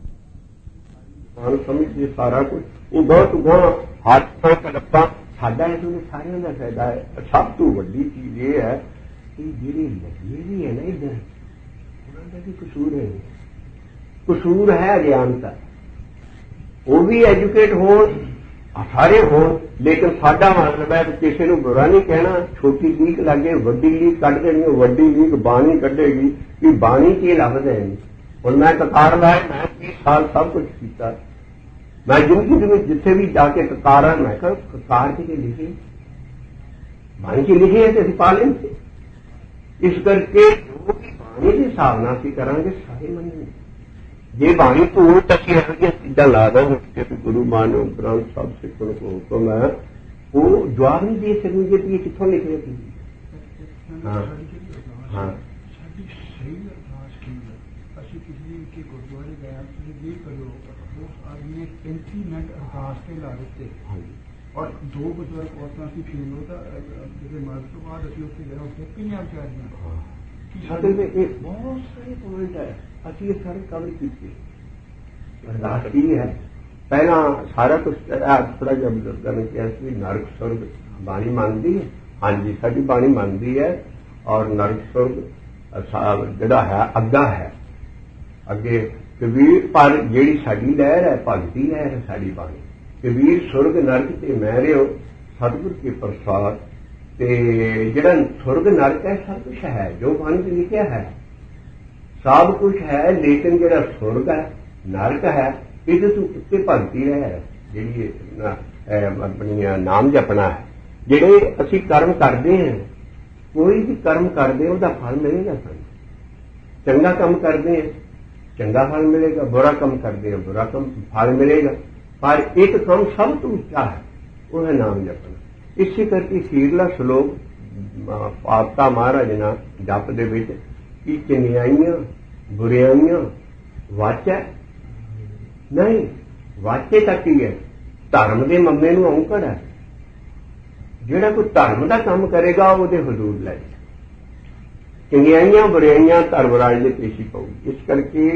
ਮਾਨ ਸਮਝਦੇ ਸਾਰਾ ਕੁਝ ਉਹ ਬਹੁਤ ਗਾਂ ਹੱਥ ਤੋਂ ਕਲਪਾਂ ਸਾਡਾ ਇਸ ਵੇਲੇ ਸਾਰਿਆਂ ਦਾ ਫਾਇਦਾ ਹੈ। ਸਭ ਤੋਂ ਵੱਡੀ ਚੀਜ਼ ਇਹ ਹੈ ਕਿ ਜਿਹੜੇ ਲੱਗੇ ਵੀ ਹੈ ਨਾ ਇੱਧਰ ਉਹਨਾਂ ਦਾ ਵੀ ਕਸੂਰ ਹੈ ਕਸੂਰ ਹੈ ਅਗਿਆਨਤਾ ਉਹ ਵੀ ਐਜੂਕੇਟ ਹੋਣ ਸਾਰੇ ਹੋਣ ਲੇਕਿਨ ਸਾਡਾ ਮਤਲਬ ਹੈ ਕਿ ਕਿਸੇ ਨੂੰ ਬੁਰਾ ਨਹੀਂ ਕਹਿਣਾ ਛੋਟੀ ਲੀਕ ਲੱਗੇ ਵੱਡੀ ਲੀਕ ਕੱਢ ਦੇਣੀ ਵੱਡੀ ਲੀਕ ਬਾਣੀ ਕੱਢੇਗੀ ਕਿ ਬਾਣੀ ਕੀ ਲਫ਼ਜ਼ ਹੈ ਨਹੀਂ ਹੁਣ ਮੈਂ ਕਤਾਰ ਲਾਇਆ ਮੈਂ ਤੀਹ ਸਾਲ ਸਭ ਕੁਝ ਕੀਤਾ ਮੈਂ ਜ਼ਿੰਦਗੀ ਦੇ ਵਿੱਚ ਜਿੱਥੇ ਵੀ ਜਾ ਕੇ ਕਤਾਰਾਂ ਮੈਂ ਕਿਹਾ ਕਤਾਰ ਕੇ ਲਿਖੇ ਬਾਣੀ ਚ ਲਿਖੇ ਹੈ ਤੇ ਅਸੀਂ ਪਾ ਲੈਂਦੇ ਇਸ ਕਰਕੇ ਜੋ ਵੀ ਬਾਣੀ ਦੇ ਹਿਸਾਬ ਨਾਲ ਅਸੀਂ ਕਰਾਂਗੇ ਸਾਰੇ ਮੰਨਣਗੇ ਜੇ ਬਾਣੀ ਤੋਂ ਉਲਟ ਅਸੀਂ ਇਹੋ ਜਿਹੀਆਂ ਚੀਜ਼ਾਂ ਲਾ ਦਾਂਗੇ ਕਿ ਗੁਰੂ ਮਾਨੋ ਗ੍ਰੰਥ ਸਾਹਿਬ ਸਿੱਖਣ ਕੋ ਹੁਕਮ ਹੈ ਉਹ ਜਵਾਬ ਨਹੀਂ ਦੇ ਸਕਣਗੇ ਕਿ ਇਹ ਕਿੱਥੋਂ ਲਿਖਿਆ ਸੀ ਹਾਂ ਹਾਂ ਸਾਡੀ ਸਹੀ ਅਰਦਾਸ ਕੀ ਹੈ ਅਸੀਂ ਕਿਸੇ ਕੇ ਗੁਰਦੁਆਰੇ ਗਏ ਤੁਸੀਂ ਇਹ ਕਰੋ ਉਸ ਆਦਮੀ ਨੇ ਪੈਂਤੀ ਮਿੰਟ ਅਰਦਾਸ ਤੇ ਲਾ ਦਿੱਤੇ ਔਰ ਦੋ ਬਜ਼ੁਰਗ ਔਰਤਾਂ ਸੀ ਫੀਮੇਲ ਦਾ ਜਿਹੜੇ ਮਰਦ ਤੋਂ ਬਾਅਦ ਅਸੀਂ ਉੱਥੇ ਗਏ ਉੱਥੇ ਕਿੰਨੀਆਂ ਵਿਚਾਰੀਆਂ ਸਾਡੇ ਦੇ ਇਹ ਬਹੁਤ ਸਾਰੇ ਪੁਆਇੰਟ ਹੈ ਅਸੀਂ ਇਹ ਸਾਰੇ ਕਵਰ ਕੀਤੇ ਅਰਦਾਸ ਕੀ ਹੈ ਪਹਿਲਾਂ ਸਾਰਾ ਕੁਝ ਥੋੜਾ ਜਿਹਾ ਬਜ਼ੁਰਗਾਂ ਨੇ ਕਿਹਾ ਸੀ ਨਰਕ ਸੁਰਗ ਬਾਣੀ ਮੰਨਦੀ ਹੈ ਹਾਂਜੀ ਸਾਡੀ ਬਾਣੀ ਮੰਨਦੀ ਹੈ ਔਰ ਨਰਕ ਸੁਰਗ ਜਿਹੜਾ ਹੈ ਅੱਗਾ ਹੈ ਅੱਗੇ ਕਬੀਰ ਪਰ ਜਿਹੜੀ ਸਾਡੀ ਲਹਿਰ ਹੈ ਭਗਤੀ ਲਹਿਰ ਹੈ ਸਾਡੀ ਬਾਣੀ ਕਬੀਰ ਸੁਰਗ ਨਰਕ ਤੇ ਮੈਂ ਰਿਓ ਸਤਿਗੁਰ ਕੇ ਪ੍ਰਸਾਦ ਤੇ ਜਿਹੜਾ ਸੁਰਗ ਨਰਕ ਹੈ ਸਭ ਕੁਝ ਹੈ ਜੋ ਬਾਣੀ ਚ ਲਿਖਿਆ ਹੈ ਸਭ ਕੁਝ ਹੈ ਲੇਕਿਨ ਜਿਹੜਾ ਸੁਰਗ ਹੈ ਨਰਕ ਹੈ ਇਹਦੇ ਤੋਂ ਉੱਤੇ ਭਗਤੀ ਹੈ ਜਿਹੜੀ ਆਪਣੀ ਨਾਮ ਜਪਣਾ ਹੈ ਜਿਹੜੇ ਅਸੀਂ ਕਰਮ ਕਰਦੇ ਹਾਂ ਕੋਈ ਵੀ ਕਰਮ ਕਰਦੇ ਉਹਦਾ ਫਲ ਮਿਲੇਗਾ ਸਾਨੂੰ ਚੰਗਾ ਕੰਮ ਕਰਦੇ ਹਾਂ ਚੰਗਾ ਫਲ ਮਿਲੇਗਾ ਬੁਰਾ ਕੰਮ ਕਰਦੇ ਹਾਂ ਬੁਰਾ ਕੰਮ ਫਲ ਮਿਲੇਗਾ ਪਰ ਇੱਕ ਕੰਮ ਸਭ ਤੋਂ ਉੱਚਾ ਹੈ ਉਹ ਹੈ ਨਾਮ ਜਪਣਾ ਇਸੇ ਕਰਕੇ ਅਖੀਰਲਾ ਸ਼ਲੋਕ ਆਪਤਾ ਮਹਾਰਾਜ ਨਾ ਜਪ ਦੇ ਵਿੱਚ ਕਿ ਚੰਗਿਆਈਆਂ ਬੁਰਿਆਈਆਂ ਵਾਚੈ ਨਹੀਂ ਵਾਚੇ ਤੱਕ ਹੀ ਹੈ ਧਰਮ ਦੇ ਮੰਮੇ ਨੂੰ ਔਂਕੜ ਹੈ ਜਿਹੜਾ ਕੋਈ ਧਰਮ ਦਾ ਕੰਮ ਕਰੇਗਾ ਉਹਦੇ ਹਦੂਦ ਲੈ ਚੰਗਿਆਈਆਂ ਬੁਰਿਆਈਆਂ ਧਰਮਰਾਜ ਦੇ ਪੇਸ਼ੀ ਪਊਗੀ ਇਸ ਕਰਕੇ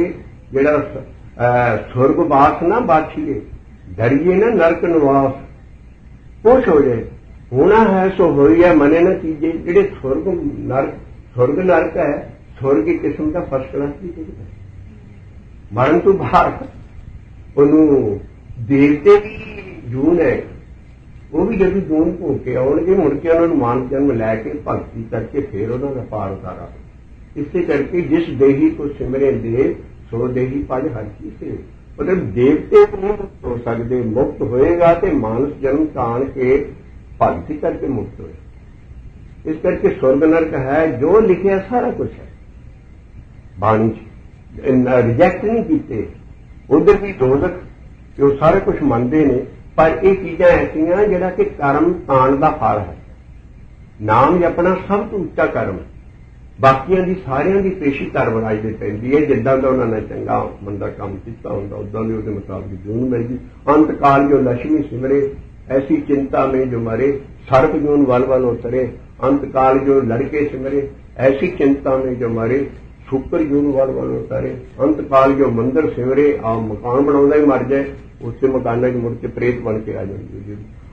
ਜਿਹੜਾ ਸੁਰਗ ਵਾਸ ਨਾ ਬਾਛੀਏ ਡਰੀਏ ਨਾ ਨਰਕ ਨਿਵਾਸ ਖੁਸ਼ ਹੋ ਜਾਏ ਹੋਣਾ ਹੈ ਸੋ ਹੋਈ ਹੈ ਮਨੇ ਨਾ ਚੀਜ਼ੇ ਜਿਹੜੇ ਸੁਰਗ ਨਰਕ ਸੁਰਗ ਨਰਕ ਹੈ ਸੁਰਗ ਦੀ ਕਿਸਮ ਦਾ ਫਸਟ ਕਲਾਸ ਦੀ ਚੀਜ਼ ਹੈ ਮਰਨ ਤੋਂ ਬਾਅਦ ਉਹਨੂੰ ਦੇਵਤੇ ਵੀ ਜੂਨ ਹੈ ਉਹ ਵੀ ਜਦੋਂ ਜੂਨ ਭੋਗ ਕੇ ਆਉਣਗੇ ਮੁੜ ਕੇ ਉਹਨਾਂ ਨੂੰ ਮਾਨ ਜਨਮ ਲੈ ਕੇ ਭਗਤੀ ਕਰਕੇ ਫੇਰ ਉਹਨਾਂ ਦਾ ਪਾਰ ਉਤਾਰਾ ਇਸੇ ਕਰਕੇ ਜਿਸ ਦੇਹੀ ਕੋ ਸਿਮਰੇ ਦੇਵ ਸੋ ਦੇਹੀ ਪਜ ਹਰ ਕੀ ਸੇ ਮਤਲਬ ਦੇਵਤੇ ਨਹੀਂ ਹੋ ਸਕਦੇ ਮੁਕਤ ਹੋਏਗਾ ਤੇ ਮਾਨਸ ਜਨਮ ਤਾਣ ਕੇ ਭਗਤੀ ਕਰਕੇ ਮੁਕਤ ਹੋਏ ਇਸ ਕਰਕੇ ਸੁਰਗ ਨਰਕ ਹੈ ਜੋ ਲਿਖਿਆ ਸਾਰਾ ਕੁਝ ਹੈ ਬਾਣੀ ਚ ਰਿਜੈਕਟ ਨਹੀਂ ਕੀਤੇ ਉਧਰ ਵੀ ਦੋਜ਼ਖ ਕਿ ਉਹ ਸਾਰੇ ਕੁਝ ਮੰਨਦੇ ਨੇ ਪਰ ਇਹ ਚੀਜ਼ਾਂ ਐਸੀਆਂ ਜਿਹੜਾ ਕਿ ਕਰਮ ਤਾਣ ਦਾ ਫਲ ਹੈ ਨਾਮ ਜਪਣਾ ਸਭ ਤੋਂ ਉੱਚਾ ਕਰਮ ਬਾਕੀਆਂ ਦੀ ਸਾਰਿਆਂ ਦੀ ਪੇਸ਼ੀ ਧਰਮਰਾਜ ਦੇ ਪੈਂਦੀ ਹੈ ਜਿੱਦਾਂ ਦਾ ਉਹਨਾਂ ਨੇ ਚੰਗਾ ਮੰਦਾ ਕੰਮ ਕੀਤਾ ਹੁੰਦਾ ਉਦਾਂ ਦੇ ਉਹਦੇ ਮੁਤਾਬਿਕ ਜੂਨ ਮਿਲਦੀ ਅੰਤ ਕਾਲ ਜੋ ਲక్ష్ਮੀ ਸਿਮਰੇ ऐसी चिंता में जो मरे सर्प जोन वल वल उतरे अंत काल जो लड़के सिमरे ऐसी चिंता में जो मरे सुपर जोन वल वल उतरे अंत काल जो मंदिर सिमरे आ मकान बनाਉਂਦਾ ही मर जाए उससे मकाना च मुड़ के प्रेत बन के आ जाएंगे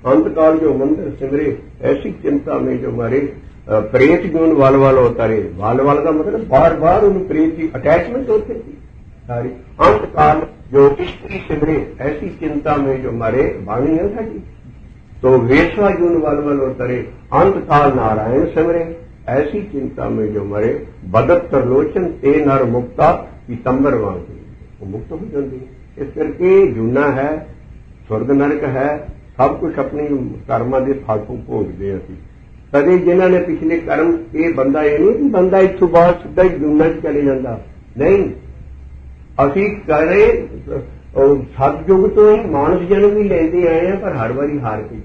अंतकाल जो मंदिर सिमरे ऐसी चिंता में जो मारे प्रेत जून वाल वाल उतारे वाल वाल का मतलब बार बार उन प्रेत की अटैचमेंट होती थी सारी। अंतकाल जो स्त्री सिमरे ऐसी चिंता में जो मारे वाणी है साड़ी तो वेशवा जून वाल वाल उतारे अंतकाल नारायण सिमरे ऐसी चिंता में जो मरे बदत तरलोचन ते नर मुक्ता पीतंबर वांग वो मुक्त हो जाती। इस करके जूना है स्वर्ग नरक है सब कुछ अपनी कर्मां दे फाटू भोगदे असीं। कदे जिन्हां ने पिछले कर्म ये बंदा ये नहीं कि बंदा इत्थों बाहर सीधा ही जूना च चले जाता नहीं। असीं करे सतयुग तो ही मानस जन्म भी लेंदे आए हैं पर हर बारी हार गई।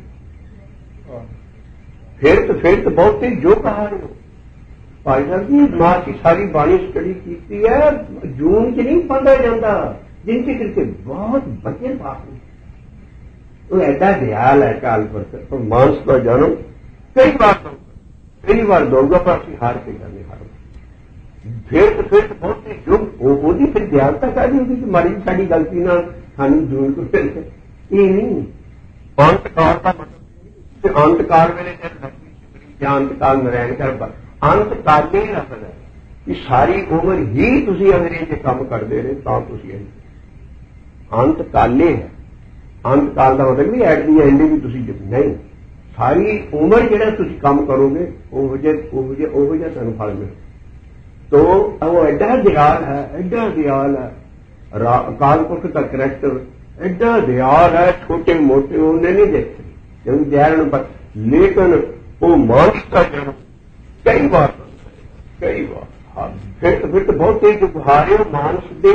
फिर तो फिर तो बहुत ही जो कहा है भाई साहब जी मां की सारी बाणी स्टडी की है जून च नहीं पढ़ा जाता जिनके करके बहुत बचे पाप तो ऐसा दयाल है काल पर तो मानस का जन्म कई बार कई बार दौगा पर असं हार के जाने हार फिर तो फिर तो बहुत ही जो वो फिर दयालता सारी होगी कि मारी साड़ी गलती ना सानू जून को फिर ये नहीं अंतकाल का मतलब अंतकाल वेले या अंतकाल नारायण कर अंतकाले लफज है कि सारी उम्र ही तुसी अंग्रेज काम करते रहे तो तुसी अंतकाले है। अंतकाल का मतलब भी एट दी एंड भी तुसी नहीं सारी उम्र जेड़ा तुसी काम करोगे ओहो जिहा ओहो जिहा ओहो जिहा तुहानूं फल मिले। तो वो एडा दयाल है एडा दयाल है अकाल पुरख का करैक्टर एडा दयाल है छोटे मोटे उन्हें नहीं देखते क्योंकि दयाल पर लेकिन वो मानस का जन्म कई बार कई बार हाँ फिर तो फिर तो बहुत तेज गुहारे मानस दे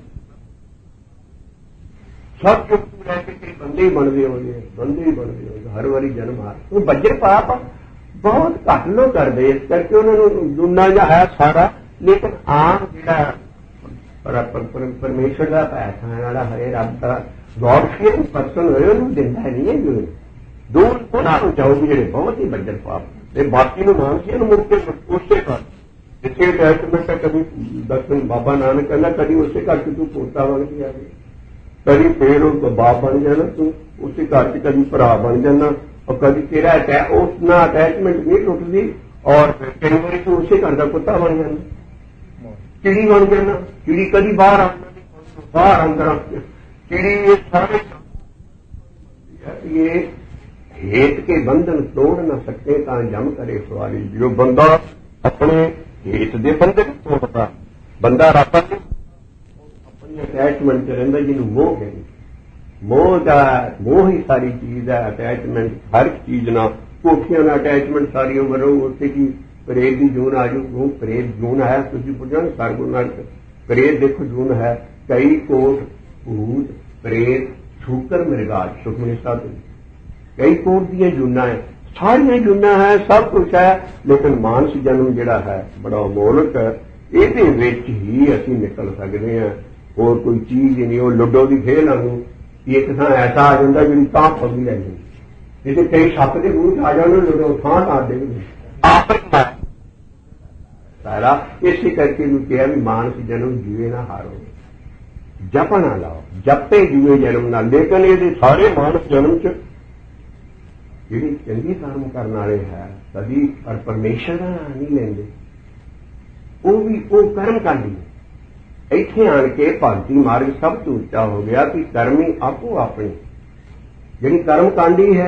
सब चुप रहकर कई बंदे ही बनते होंगे बंदे ही बनते होंगे हर बारी जन्म हार वो बज्जर पाप बहुत घट लोग करते इस करके उन्होंने दुना जा है सारा लेकिन आम जो परमेश्वर का पैसा वाला हरे रब का गॉड फीयरिंग पर्सन होए उन्होंने दिता नहीं है जो दूर को ना जाओगे जेडे बहुत ही बज्जर पाप ते बाकी नु मानसी नु मुक्ति उससे कर जिथे अटैचमेंट है कभी दर्शन बाबा नानक कहना कभी उससे घर तू पोता बन के आ गया कभी फिर बाप बन जाना तू उसी घर से कभी भरा बन जाना और कभी तेरा उतना अटैचमेंट नहीं टुटती और कई बार तू उसी घर का कुत्ता बन जाना चिड़ी बन जाना चिड़ी कभी बाहर बाहर अंदर चिड़ी ये सारे ये हेत के बंधन तोड़ न सकते ता जम करे सवारी जो बंदा अपने हेत दे बंधन तोड़ता बंदा रब अपनी अटैचमेंट च रहिंदा जिन्हों मोह कहते मोह का मोह ही सारी चीज है अटैचमेंट हर चीज ना कोठियां ना अटैचमेंट सारी उम्र रहो उत्थे की परेड की जून आ जाऊ वो परेड जून है तुम पुछो ना सरगुण नरक परेड देखो जून है कई कोट भूत परेड छूकर मृगाज सुखमनी साहब कई कोट दी जूना है सारिया जूना है सब कुछ है लेकिन मानस जन्म जिहड़ा है बड़ा अमोलक है इहदे विच ही असीं निकल सकते हैं और कोई चीज ही नहीं वो लुडो की खेल आंगू एक थां ऐसा आ जाता जिहड़ी तां फसी रह जाती जिसे कई सप के मूँह आ जाने लुडो थां आ देंगे आप सारा इसी करके कहा भी मानस जन्म जीवे ना हारो जप ना लाओ जपे जीवे जन्म ना लेकिन ये सारे मानस जन्म च जी चंगी कर्म करने वाले है कभी पर परमेश्वर का नाम नहीं लेंगे वो भी वो कर्म कांडी इत्थे आन के भगती मार्ग सब तो उच्चा हो गया कि कर्मी आपो अपनी जी कर्म कांडी है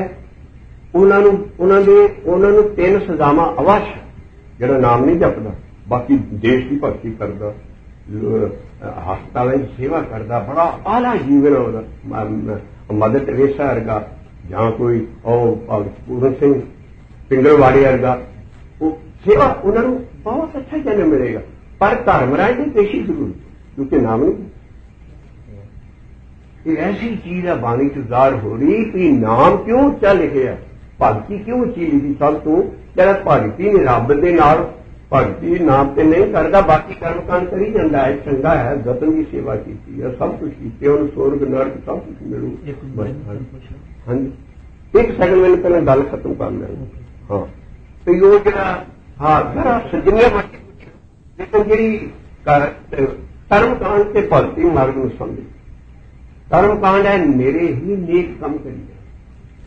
उन्होंने तीन सजावां अवश्य जो नाम नहीं जपदा बाकी देश की भगती करता हस्पताल सेवा करता बड़ा आला जीवन होता मदर टेरेसा वर्गा जहां कोई पूरन सिंह पिंगलवाड़ी वर्गा सेवा उन्होंने बहुत अच्छा जन्म मिलेगा पर धर्मराज की पेशी जरूर क्योंकि नाम नहीं ऐसी चीज है बाणी च ज़ाहिर हो रही कि नाम क्यों उच्चा लिखे है भगती क्यों उच्ची लिखी सब तू जरा भगती ने रब दे नाल भगती नाम ते नहीं करता बाकी कर्मकांड करी जाता है चंगा है गतन की सेवा की सब कुछ की स्वर्ग नरक सब कुछ मिलू हाँ जी एक सैकंड मैंने पहले गल खत्म कर लेना हाँ तो यो जरा हाँ जरा जिन्ने मर्जी लेकिन जी कर्मकांड से भगती मार्ग में समझी कर्मकांड है मेरे ही नेक कम करिए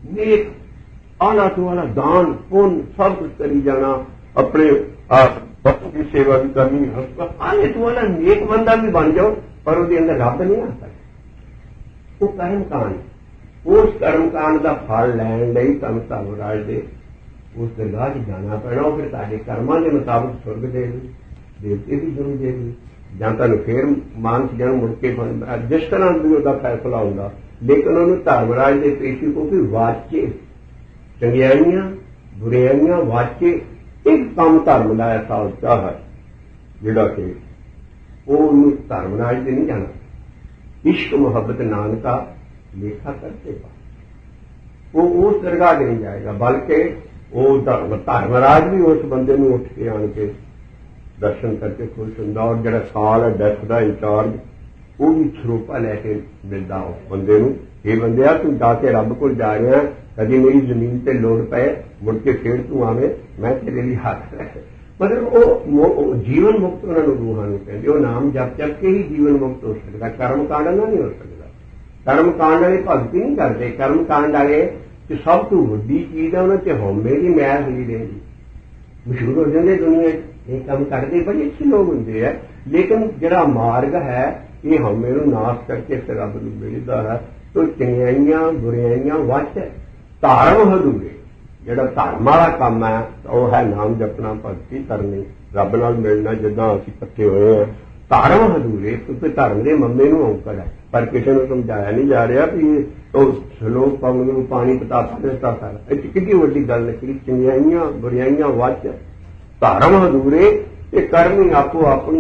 नेक आला तो आला दान पुण्य सब कुछ करी जाना, अपने बच्चों की सेवा भी करनी, आले तो आला नेक बंदा भी बन जाओ, पर उसके अंदर रब नहीं आ सकता। वो कर्म कांड, उस कर्म कांड का फल लैन लई तुहानूं धर्मराज दे उस दरगाह च जाना पैना। फिर तुहाडे कर्मां के मुताबिक सुरग देगी, देवते भी जुड़ देगी, जां तुहानूं फिर मानस जन्म मुड़ के जिस तरह भी उसका फैसला होगा। लेकिन उन्होंने धर्मराज के पेशी को भी वाचे चंगियाइयां बुराइयां वाचे एक काम धर्म का ऐसा उत्चा है जिहड़ा कि वो धर्मराज से नहीं जाना। इश्क मुहब्बत नानका लेखा करते पा वो उस दरगाह से नहीं जाएगा, बल्कि वो धर्मराज भी उस बंदे को उठ के आन के दर्शन करके खुश होंगे। और जरा साल है डेथ का इंचार्ज वो भी सरोपा लैके मिलता उस बंदे को, ये बंदिया तू जाके रब को जा रहा, कभी मेरी जमीन से लोड़ पे मुड़ के फिर तू आवे, मैं तेरे लिए हाथ रहे। मतलब वो जीवन मुक्त उन्होंने रूहां कहते, वो नाम जप जप के ही जीवन मुक्त हो सकता, कर्म कांड नहीं हो सकता। कर्म कांड वाले भगती नहीं करते, कर्म कांड वाले सब तो वड्डी चीज है, उन्होंने हौमे की मैल ही देंगी, मशहूर हो जाते दुनिया। ये काम करते बड़े अच्छे लोग होंगे है, लेकिन जरा मार्ग है ये हौमे को नाश करके फिर रब को मिलता है। तो चंगियाइयां बुराइयां वच धर्म हदूरे, ਜਿਹੜਾ ਧਰਮ ਵਾਲਾ ਕੰਮ है ਉਹ है नाम जपना भगती करनी रब नाल मिलना। जिदा असीं इकट्ठे होए हैं धर्म हदूरे, क्योंकि धर्म के मम्मे नूं औंकड़ है, पर किसी को समझाया नहीं जा रहा भी सलोक पवन नूं पानी पता दिता सारा। इह कितनी वड्डी गल निकली। चंगियाइयां बुराइयां वच धर्म हदूरे ते करनी आपो अपनी।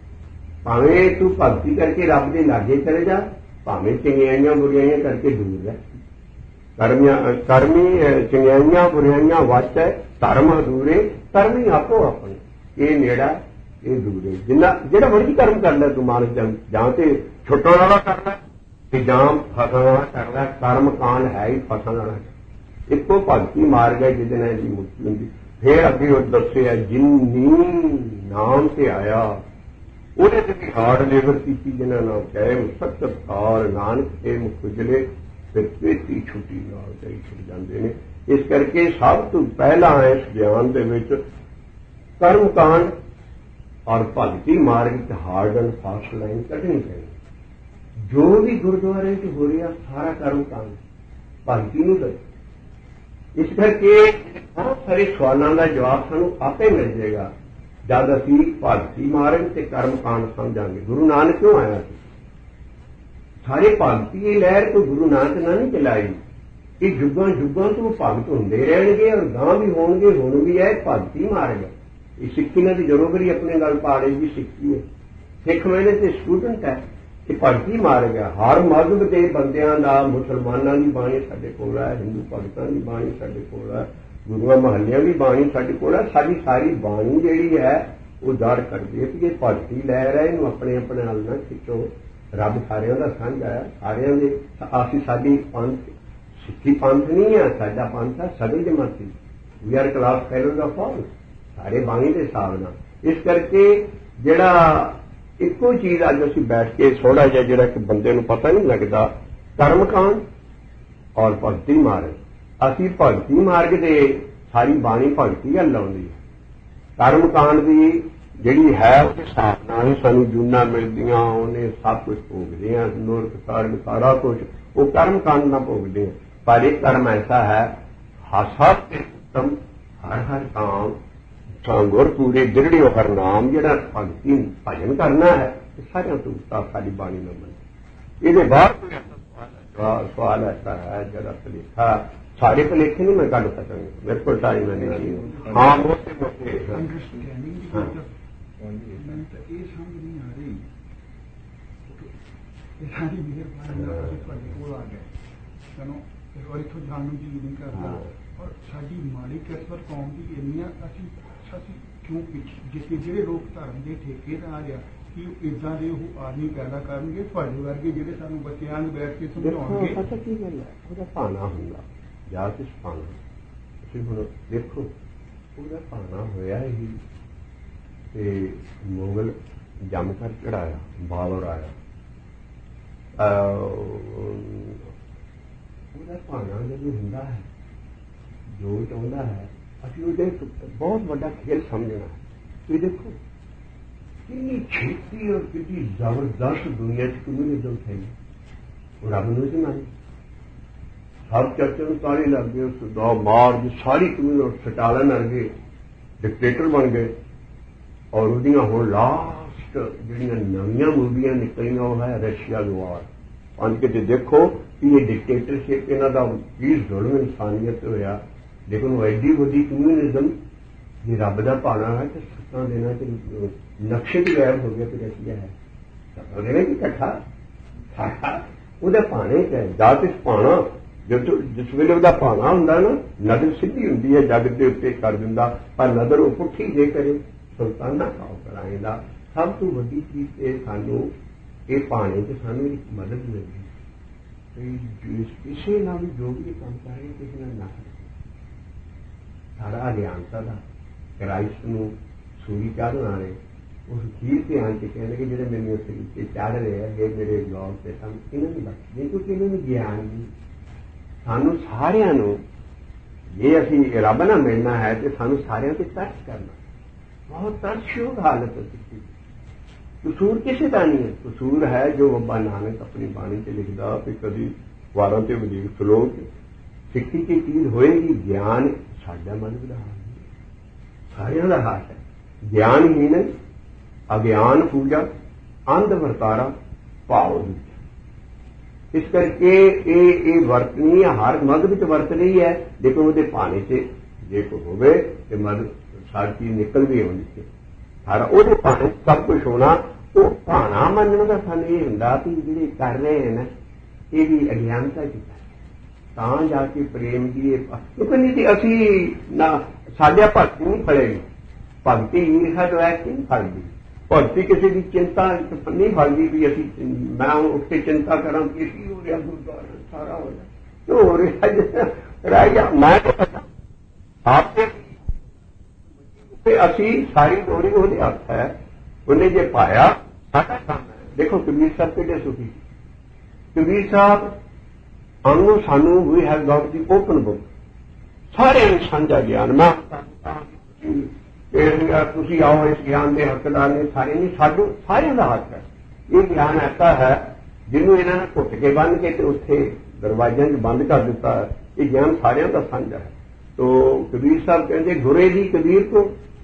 भावें तू भगती करके रब दे लागे चले जा, भावें चंगियाइयां बुराइयां करके दूर रह। करमी चंगियाइयां बुराइयां वच है धर्म अधूरे, करमी आपो अपने। ये नेड़ा ये दूरे, जिन्ना जेड़ा मर्जी कर्म कर लै तू मानस जन, जां ते छुट्टण वाला कर लै ते जां फसन वाला कर लै। कर्म कांड है ही फसन वाला, इको भगती मार्ग है जिहदे नाल इहदी मुक्ति हुंदी। फिर अगे वो दस्सिया जिन्नी नाम से आया ਉਹਦੇ ਤੇ भी हार्ड लेबर की जिन्होंने नाम कहे सख्त कार नानक के मुख खुजले फिर पेटी छुट्टी नाल कई छुट जाते हैं। इस करके सब तो पहला इस ज्ञान के विच कर्म कांड और भगती मार्ग हार्ड एंड फास्ट लाइन कटनी चाहिए। जो भी गुरुद्वारे च हो रहा सारा कर्म कांड भगती नूं दे। इस करके बहुत सारे सवालों का जवाब सानूं आपे मिल जाएगा जब असीं भगती मार्ग ते कर्म कांड समझांगे। गुरु नानक क्यों आया सी? सारे भगती की लहर तो गुरु नानक ने नहीं चलाई, ये जुगां जुगां तो भगत होंदे रहणगे और गांह भी होणगे। हुण भी है भगती मार्ग है। ये सिक्खी ने जदों भी अपने गल पा रही भी सिक्खी है, सिख मैंने तो स्टूडेंट है। ये भगती मार्ग है। हर मजहब के बंदियां दा, मुसलमानां दी बाणी साडे कोल है, हिंदू भगतां दी बाणी साडे कोल है, गुरुआ महलिया की बाणी साडे कोल है। साडी सारी बाणी जिहड़ी है वो दर करदी है कि ये भगती लहर है, इहनूं अपने अपने नाल ना खिच्चो। रब सारियां दा सांझा है, सारियां दे असीं साडी पंथ सिੱਖੀ पंथ नहीं है, साडा पंथ है सगल जमाती। We are class fellows of all, सारे बाणी के हिसाब नाल। इस करके जिहड़ा इक्को चीज अज असीं बैठ के थोड़ा जिहा जिहड़ा कि बंदे नूं पता नहीं लगदा, कर्मकांड और भगती मार्ग। असीं भगती मार्ग दे सारी बाणी भगती गल आउंदी है। कर्मकांड की जिहड़ी है उसके हिसाब नाल सानूं जूना मिलदियां, उहने सब कुछ भोगदे आ, नरक स्वर्ग सारा कुछ वो कर्मकांड ना भोगदे आ। पर एक कर्म ऐसा है हर उत्तम हर हर काम सांगुर पूरे दृढ़ हर नाम जिहड़ा भगती भजन करना है सारियां तो उत्ता सारी बाणी में मन। ये बाद कोई सवाल ऐसा है जरा भलेखा सारे भलेखे नहीं मैं कढ़ सकांगा, मेरे को टाइम नहीं। हाँ मोटे मोटे सारी मेहरबानी कोल आ गए चलो और इतों जानने की नहीं करता। और साड़ी माड़ी किस्मत कौम की इन्नियां असीं असीं क्यों पिछे जिसके ਜਿਹੜੇ ਲੋਕ ਧਰਮ ਦੇ ਠੇਕੇਦਾਰ ਆ कि इदा के वो आदमी पैदा करनगे ਤੁਹਾਡੇ ਵਰਗੇ ਜਿਹੜੇ ਸਾਨੂੰ ਬੱਚਿਆਂ ਨੂੰ ਬੈਠ ਕੇ ਸਮਝਾਉਣਗੇ। पता की गल है ਉਹਦਾ ਭਾਣਾ ਹੁੰਦਾ ਜਾਂ ਕਿਸ ਭਾਣਾ ਤੁਸੀਂ ਹੁਣ ਦੇਖੋ ਉਹਦਾ ਭਾਣਾ ਹੋਇਆ ਹੀ ਤੇ ਮੁਗਲ ਜੰਮ ਕਰ ਚੜਾਇਆ, ਬਾਬਰ ਆਇਆ, ਉਹਦਾ ਭਾਣਾ ਜਦੋਂ ਹੁੰਦਾ ਹੈ, ਜੋ ਚਾਹੁੰਦਾ ਹੈ, ਅਸੀਂ ਉਹਦੇ ਬਹੁਤ ਵੱਡਾ ਖੇਲ ਸਮਝਣਾ। ਤੁਸੀਂ ਦੇਖੋ ਕਿੰਨੀ ਛੇਤੀ ਔਰ ਕਿੰਨੀ ਜ਼ਬਰਦਸਤ ਦੁਨੀਆ 'ਚ ਕਮਿਊਨਿਜ਼ਮ ਫੈਲੀ। ਉਹ ਰੱਬ ਨੂੰ ਨਹੀਂ ਮੰਨਦੀ, ਸਭ ਚਰਚੇ ਨੂੰ ਤਾਲੇ ਲੱਗ ਗਏ, ਉਸ ਦਾ ਮਾਰ ਦੀ ਸਾਰੀ ਕਮਿਊਨਿਟੀ ਸਟਾਲਿਨ ਵਰਗੇ ਡਿਕਟੇਟਰ ਬਣ ਗਏ। ਔਰ ਉਹਦੀਆਂ ਹੁਣ ਲਾਸਟ ਜਿਹੜੀਆਂ ਨਵੀਆਂ ਮੂਵੀਆਂ ਨਿਕਲੀਆਂ ਉਹ ਹੈ ਰਸ਼ੀਆ ਵਾਰ। ਪੰਜ ਕਿਤੇ ਦੇਖੋ ਕਿ ਇਹ ਡਿਕਟੇਟਰਸ਼ਿਪ ਇਹਨਾਂ ਦਾ ਕੀ ਜ਼ੁਲਮ ਇਨਸਾਨੀਅਤ ਹੋਇਆ। ਲੇਕਿਨ ਉਹ ਐਡੀ ਵੱਡੀ ਕਮਿਊਨਿਜ਼ਮ ਜੇ ਰੱਬ ਦਾ ਭਾਣਾ ਹੈ ਤੇ ਸੱਤਾਂ ਦੇਣਾ ਤੇ ਨਕਸ਼ੇ ਵੀ ਗਾਇਬ ਹੋ ਗਿਆ ਤੇ ਰਸ਼ੀਆ ਹੈ ਉਹਦੇ ਵਿੱਚ ਇਕੱਠਾ ਉਹਦੇ ਭਾਣੇ ਚ ਹੈ। ਜਾਂ ਤੇ ਭਾਣਾ ਜਦੋਂ ਜਿਸ ਵੇਲੇ ਉਹਦਾ ਭਾਣਾ ਹੁੰਦਾ ਨਾ, ਨਜ਼ਰ ਸਿੱਧੀ ਹੁੰਦੀ ਹੈ, ਜੱਗ ਦੇ ਉੱਤੇ ਕਰ ਦਿੰਦਾ, ਪਰ ਨਜ਼ਰ ਉਹ ਪੁੱਠੀ ਜੇ ਕਰੇ ਸੁਲਤਾਨਾ ਖਾਓ ਕਰਾਏਗਾ। ਸਭ ਤੋਂ ਵੱਡੀ ਚੀਜ਼ ਇਹ ਸਾਨੂੰ ਇਹ ਭਾਣੇ ਚ ਸਾਨੂੰ ਇੱਕ ਮਦਦ ਮਿਲਦੀ। ਕਿਸੇ ਨਾਲ ਵੀ ਜੋ ਵੀ ਕੰਮ ਕਰ ਰਹੇ ਕਿਸੇ ਨਾਲ ਨਾ ਸਾਰਾ ਅਗਿਆਨਤਾ ਦਾ ਕ੍ਰਾਈਸਟ ਨੂੰ ਸੂਰੀ ਚਾੜਨ ਵਾਲੇ ਉਸ ਖੀਰ ਤੇ ਆਣ ਕੇ ਕਹਿੰਦੇ ਕਿ ਜਿਹੜੇ ਮੈਨੂੰ ਤਰੀਕੇ ਚਾੜ ਰਹੇ ਆ ਇਹ ਮੇਰੇ ਲੋਕ ਤੇ ਸਮ ਇਹਨਾਂ ਨੂੰ ਬਖਸ਼ ਦੇ, ਕਿਉਂਕਿ ਇਹਨਾਂ ਨੂੰ ਗਿਆਨ ਨਹੀਂ। ਸਾਨੂੰ ਸਾਰਿਆਂ ਨੂੰ ਜੇ ਅਸੀਂ ਰੱਬ ਨਾਲ ਮਿਲਣਾ ਹੈ ਤੇ ਸਾਨੂੰ ਸਾਰਿਆਂ ਤੇ ਤਰਸ ਕਰਨਾ, ਬਹੁਤ ਤਰਸਯੋਗ ਹਾਲਤ ਹੈ। ਕਸੂਰ ਕਿਸੇ ਦਾ ਨਹੀਂ ਹੈ, ਕਸੂਰ ਹੈ ਜੋ ਬਾਬਾ ਨਾਨਕ ਆਪਣੀ ਬਾਣੀ 'ਚ ਲਿਖਦਾ ਕਿ ਕਦੀ ਵਾਰਾਂ ਤੇ ਵਜੀਰ ਸਲੋਕ ਸਿੱਖੀ ਕੀ ਚੀਜ਼ ਹੋਏਗੀ, ਗਿਆਨ ਸਾਡਾ ਮਨੁੱਖ ਦਾ ਹਾਲ ਸਾਰਿਆਂ ਦਾ ਹਾਲ ਹੈ। ਗਿਆਨ ਹੀ ਨਹੀਂ, ਅਗਿਆਨ ਪੂਜਾ, ਅੰਧ ਵਰਤਾਰਾ, ਭਾਵ ਦੂਜਾ। ਇਸ ਕਰਕੇ ਇਹ ਇਹ ਵਰਤਨੀ ਹਰ ਮਜ਼ਹਬ ਵਿੱਚ ਵਰਤ ਰਹੀ ਹੈ। ਲੇਕਿਨ ਉਹਦੇ ਭਾਣੇ 'ਚ ਜੇ ਕੋਈ ਹੋਵੇ ਤੇ ਮਜ਼ਹਬ ਸਾਰੀ ਚੀਜ਼ ਨਿਕਲ ਵੀ ਆਉਂਦੀ ਹੈ। ਸਾਰਾ ਉਹਦੇ ਭਾਣੇ ਸਭ ਕੁਝ ਹੋਣਾ। ਉਹ ਭਾਣਾ ਮੰਨਣ ਦਾ ਸਾਨੂੰ ਇਹ ਹੁੰਦਾ ਕਿ ਜਿਹੜੇ ਕਰ ਰਹੇ ਹਨ ਇਹ ਵੀ ਅਗਿਆਨਤਾ ਚ ਤਾਂ ਜਾ ਕੇ ਪ੍ਰੇਮ ਦੀ ਇਹ ਨਹੀਂ ਤੇ ਅਸੀਂ ਨਾ ਸਾਡਾ ਭਗਤੀ ਨਹੀਂ ਫੜੇਗੀ। ਭਗਤੀ ਈਰਖਾ ਤੋਂ ਹੈ ਕਿ ਫੜਦੀ ਭਗਤੀ ਕਿਸੇ ਦੀ ਚਿੰਤਾ ਨਹੀਂ ਫੜਦੀ ਵੀ ਅਸੀਂ ਮੈਂ ਉੱਠ ਕੇ ਚਿੰਤਾ ਕਰਾਂ ਕਿ ਕੀ ਹੋ ਰਿਹਾ, ਗੁਰਦੁਆਰਾ ਸਾਰਾ ਹੋ ਰਿਹਾ ਕਿਉਂ ਹੋ ਰਿਹਾ ਰਹਿ ਗਿਆ ਮੈਂ ਆਪ ਤੇ ਅਸੀਂ ਸਾਰੀ ਡੋਰੀ ਉਹਦੇ ਹੱਥ ਹੈ। ਉਹਨੇ ਜੇ ਪਾਇਆ ਸਾਡਾ ਕੰਮ ਹੈ। ਦੇਖੋ ਕਬੀਰ ਸਾਹਿਬ ਕਿਹੜੇ ਸੁਖੀ। ਕਬੀਰ ਸਾਹਿਬ ਅੰਗੂ ਸਾਨੂੰ ਵੀ have got the open book, ਸਾਰਿਆਂ ਨੂੰ ਸਾਂਝਾ ਗਿਆਨ। ਮੈਂ ਤੁਸੀਂ ਆਓ ਇਸ ਗਿਆਨ ਦੇ ਹੱਕਦਾਰ ਨੇ ਸਾਰੇ ਨਹੀਂ, ਸਾਨੂੰ ਸਾਰਿਆਂ ਦਾ ਹੱਕ ਹੈ। ਇਹ ਗਿਆਨ ਐਸਾ ਹੈ ਜਿਹਨੂੰ ਇਹਨਾਂ ਨੇ ਘੁੱਟ ਕੇ ਬੰਨ੍ਹ ਕੇ ਤੇ ਉੱਥੇ ਦਰਵਾਜ਼ਿਆਂ 'ਚ ਬੰਦ ਕਰ ਦਿੱਤਾ। ਇਹ ਗਿਆਨ ਸਾਰਿਆਂ ਦਾ ਸਾਂਝਾ ਹੈ। ਤੋ ਕਬੀਰ ਸਾਹਿਬ ਕਹਿੰਦੇ ਗੁਰੇ ਦੀ ਕਬੀਰ ਕੋ,